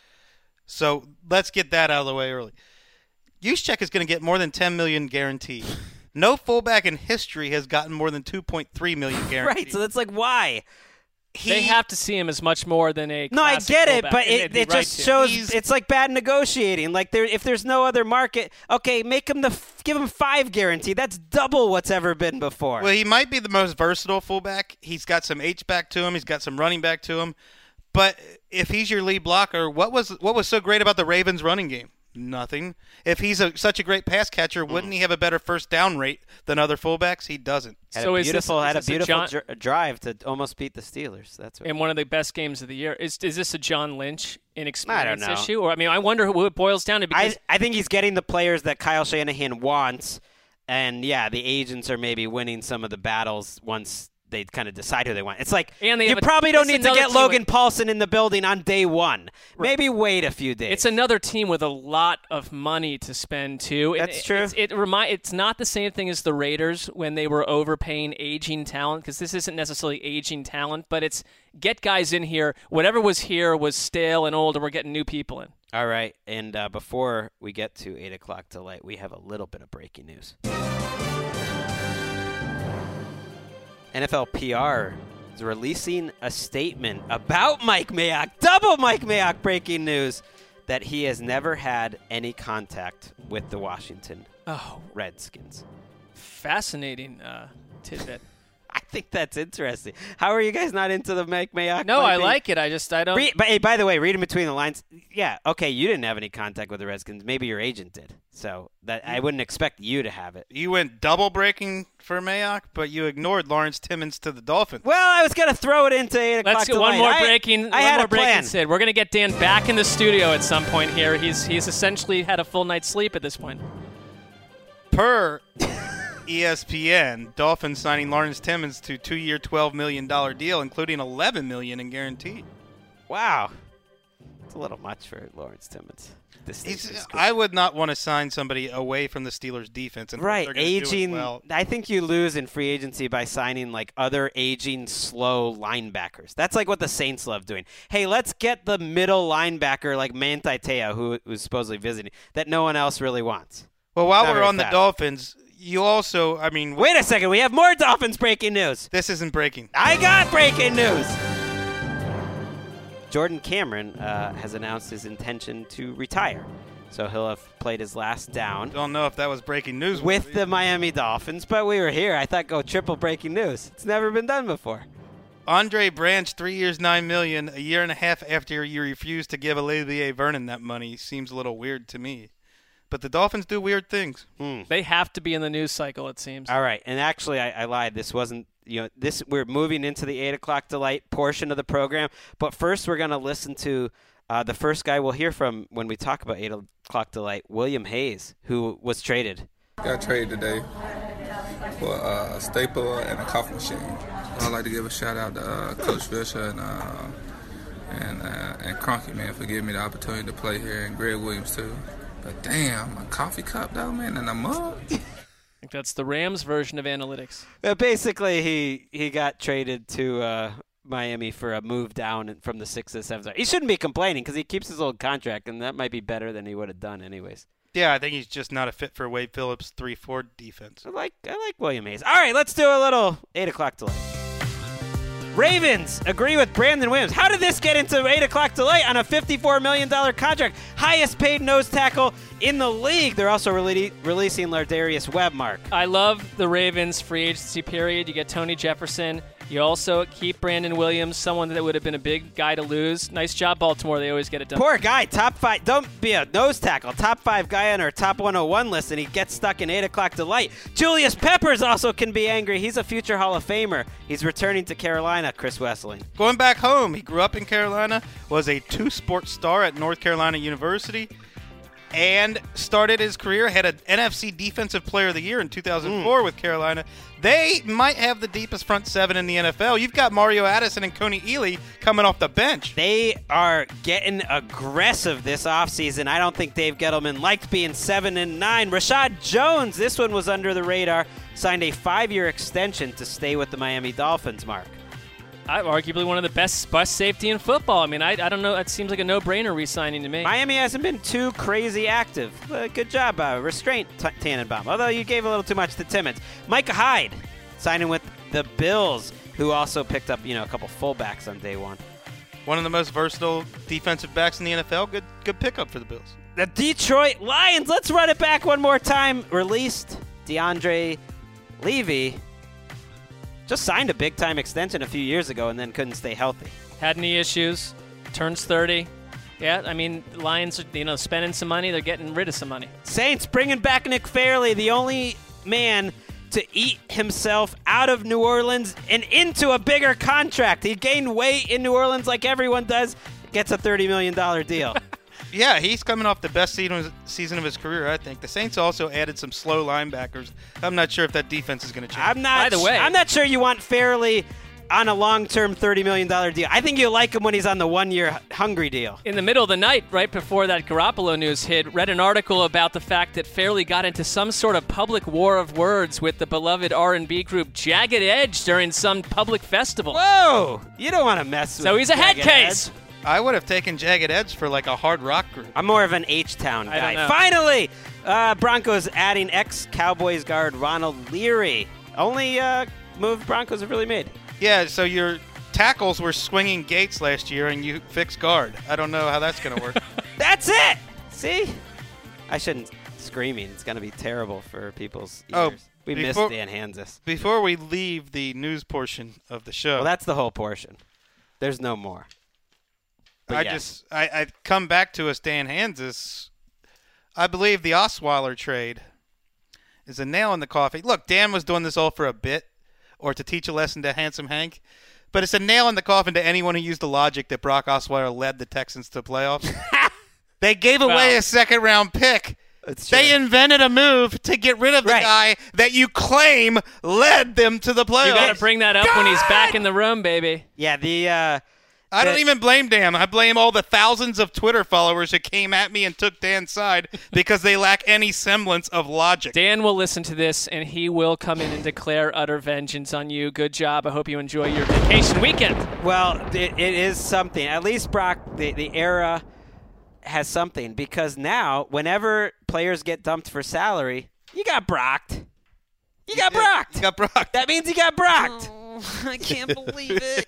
So let's get that out of the way early. Juszczyk is going to get more than ten million dollars guaranteed. No fullback in history has gotten more than two point three million dollars guaranteed. Right, so that's like, why? he, they have to see him as much more than a No, I classic get it, fullback, but and it, they'd be it right just to. shows He's- it's like bad negotiating. Like there, if there's no other market, okay, make him the f- give him five guarantee. That's double what's ever been before. Well, he might be the most versatile fullback. He's got some H back to him. He's got some running back to him. But if he's your lead blocker, what was what was so great about the Ravens' running game? Nothing. If he's a, such a great pass catcher, wouldn't he have a better first down rate than other fullbacks? He doesn't. had So a is this- beautiful is had a this a beautiful John- dr- drive to almost beat the Steelers. That's what. in one of the best games of the year. Is is this a John Lynch inexperience know. issue? Or I mean, I wonder who it boils down to I because I think he's getting the players that Kyle Shanahan wants, and yeah, the agents are maybe winning some of the battles once they kind of decide who they want. It's like And they you have a- probably don't it's need to another get team Logan with- Paulson in the building on day one. Maybe wait a few days. it's another team with a lot of money to spend too. And That's it, true. It's, it remind it's not the same thing as the Raiders when they were overpaying aging talent because this isn't necessarily aging talent, but it's get guys in here. Whatever was here was stale and old, and we're getting new people in. All right, and uh, before we get to eight o'clock to light, we have a little bit of breaking news. N F L P R is releasing a statement about Mike Mayock, double Mike Mayock breaking news, that he has never had any contact with the Washington Oh, Redskins. fascinating uh, tidbit. I think that's interesting. How are you guys not into the Mike Mayock? No, Mike I May- like it. I just I don't. Read, but hey, by the way, reading between the lines, yeah, okay, you didn't have any contact with the Redskins. Maybe your agent did. So that I wouldn't expect you to have it. You went double breaking for Mayock, but you ignored Lawrence Timmons to the Dolphins. Well, I was gonna throw it into eight o'clock. Let's get one tonight. more I- breaking. I one had more a breaking, plan. Sid. We're gonna get Dan back in the studio at some point here. He's he's essentially had a full night's sleep at this point. Per E S P N, Dolphins signing Lawrence Timmons to two-year, twelve million dollars deal, including eleven million dollars in guaranteed. Wow, it's a little much for Lawrence Timmons. This He's, is cool. I would not want to sign somebody away from the Steelers' defense. And hope Right, they're gonna do it aging. well. I think you lose in free agency by signing like other aging, slow linebackers. That's like what the Saints love doing. Hey, let's get the middle linebacker like Manti Te'o, who who's supposedly visiting, that no one else really wants. Well, while Not we're very on the fast. Dolphins, you also, I mean, Wait a second, we have more Dolphins breaking news. this isn't breaking. I got breaking news. Jordan Cameron uh, has announced his intention to retire. So he'll have played his last down Don't know if that was breaking news. with the Miami Dolphins, but we were here. I thought go triple breaking news. It's never been done before. Andre Branch, three years, nine million, dollars, a year and a half after you refused to give Olivier Vernon that money seems a little weird to me. But the Dolphins do weird things. They have to be in the news cycle, it seems. All right, and actually, I, I lied. This wasn't. You know, this we're moving into the eight o'clock delight portion of the program. But first, we're going to listen to uh, the first guy we'll hear from when we talk about eight o'clock delight, William Hayes, who was traded. Got traded today for uh, a stapler and a coffee machine. I'd like to give a shout out to uh, Coach Fisher and uh, and uh, and Cronky, man, for giving me the opportunity to play here, and Greg Williams too. But damn, a coffee cup though, man, and a mug. I think that's the Rams version of analytics. Uh, basically, he he got traded to uh, Miami for a move down from the six to seven. He shouldn't be complaining because he keeps his old contract, and that might be better than he would have done anyways. Yeah, I think he's just not a fit for Wade Phillips' three four defense. I like I like William Hayes. All right, let's do a little eight o'clock delay. Ravens agree with Brandon Williams. How did this get into eight o'clock delay on a fifty-four million dollars contract? Highest paid nose tackle in the league. They're also rele- releasing Lardarius Webb, Mark. I love the Ravens free agency period. You get Tony Jefferson. You also keep Brandon Williams, someone that would have been a big guy to lose. Nice job, Baltimore. They always get it done. Poor guy, top five. Don't be a nose tackle. Top five guy on our top one oh one list, and he gets stuck in eight o'clock delight. Julius Peppers also can be angry. He's a future Hall of Famer. He's returning to Carolina, Chris Wessling. Going back home, he grew up in Carolina, was a two-sport star at North Carolina University, and started his career, had an N F C Defensive Player of the Year in two thousand four mm. with Carolina. They might have the deepest front seven in the N F L. You've got Mario Addison and Coney Ely coming off the bench. They are getting aggressive this offseason. I don't think Dave Gettleman liked being seven and nine. Rashad Jones, this one was under the radar, signed a five-year extension to stay with the Miami Dolphins, Mark. I'm arguably one of the best bus safety in football. I mean, I, I don't know. It seems like a no-brainer re-signing to me. Miami hasn't been too crazy active. Uh, good job, uh, restraint, T- Tannenbaum. Although you gave a little too much to Timmons. Micah Hyde signing with the Bills. who also picked up, you know, a couple fullbacks on day one. One of the most versatile defensive backs in the N F L. Good good pickup for the Bills. The Detroit Lions, let's run it back one more time, released DeAndre Levy. Just signed a big-time extension a few years ago and then couldn't stay healthy. Had knee issues, turns thirty. Yeah, I mean, the Lions are, you know, spending some money. They're getting rid of some money. Saints bringing back Nick Fairley, the only man to eat himself out of New Orleans and into a bigger contract. He gained weight in New Orleans like everyone does, gets a thirty million dollars deal. Yeah, he's coming off the best season of his career, I think. The Saints also added some slow linebackers. I'm not sure if that defense is going to change. I'm not. By the way, I'm not sure you want Fairley on a long-term thirty million dollars deal. I think you like him when he's on the one-year hungry deal. In the middle of the night, right before that Garoppolo news hit, read an article about the fact that Fairley got into some sort of public war of words with the beloved R and B group Jagged Edge during some public festival. Whoa! You don't want to mess with So he's a head Jagged case. Edge. I would have taken Jagged Edge for like a hard rock group. I'm more of an H-Town I guy. don't know. Finally, uh, Broncos adding ex-Cowboys guard Ronald Leary. Only uh, move Broncos have really made. Yeah, so your tackles were swinging gates last year, and you fixed guard. I don't know how that's going to work. That's it! See? I shouldn't screaming. It's going to be terrible for people's ears. Oh, we before- missed Dan Hansis. Before we leave the news portion of the show, Well, that's the whole portion. There's no more. But I yes. just I, I come back to us, Dan Hansis. I believe the Osweiler trade is a nail in the coffin. Look, Dan was doing this all for a bit or to teach a lesson to Handsome Hank, but it's a nail in the coffin to anyone who used the logic that Brock Osweiler led the Texans to playoffs. They gave away Well, a second-round pick. It's They true. invented a move to get rid of the Right. guy that you claim led them to the playoffs. You got to bring that up when he's back in the room, baby. Yeah, the uh, I don't the- even blame Dan. I blame all the thousands of Twitter followers who came at me and took Dan's side because they lack any semblance of logic. Dan will listen to this, and he will come in and declare utter vengeance on you. Good job. I hope you enjoy your vacation weekend. well, it, it is something. At least Brock, the, the era has something because now, whenever players get dumped for salary, you got Brocked. You got Brocked. You got Brock. That means you got Brocked. Oh, I can't believe it.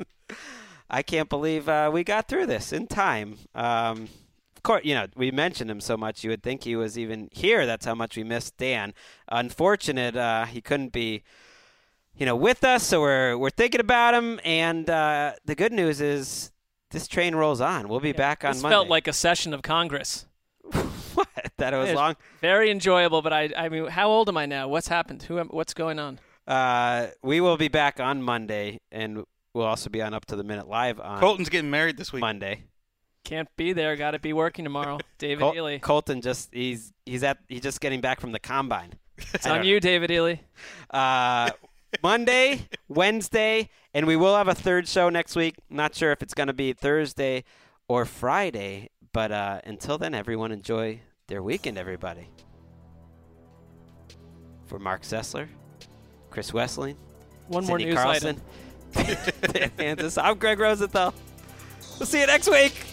I can't believe uh, we got through this in time. Um, of course, you know, we mentioned him so much you would think he was even here. That's how much we missed Dan. Unfortunate, uh, he couldn't be, you know, with us, so we're we're thinking about him. And uh, the good news is this train rolls on. We'll be back on This Monday. felt like a session of Congress. what? That it was It was long. Very enjoyable, but I, I mean, how old am I now? What's happened? Who? am- What's going on? Uh, we will be back on Monday, and we'll also be on Up to the Minute Live on Colton's getting married this week. Monday. Can't be there. Got to be working tomorrow. David Col- Ely. Colton just he's he's at he's just getting back from the combine. It's on you, David Ely. Uh, Monday, Wednesday, and we will have a third show next week. Not sure if it's going to be Thursday or Friday, but uh, until then, everyone enjoy their weekend, everybody. For Mark Sessler, Chris Wessling, One more Sydney news Carlson, item. Dan Hansis, I'm Greg Rosenthal. We'll see you next week.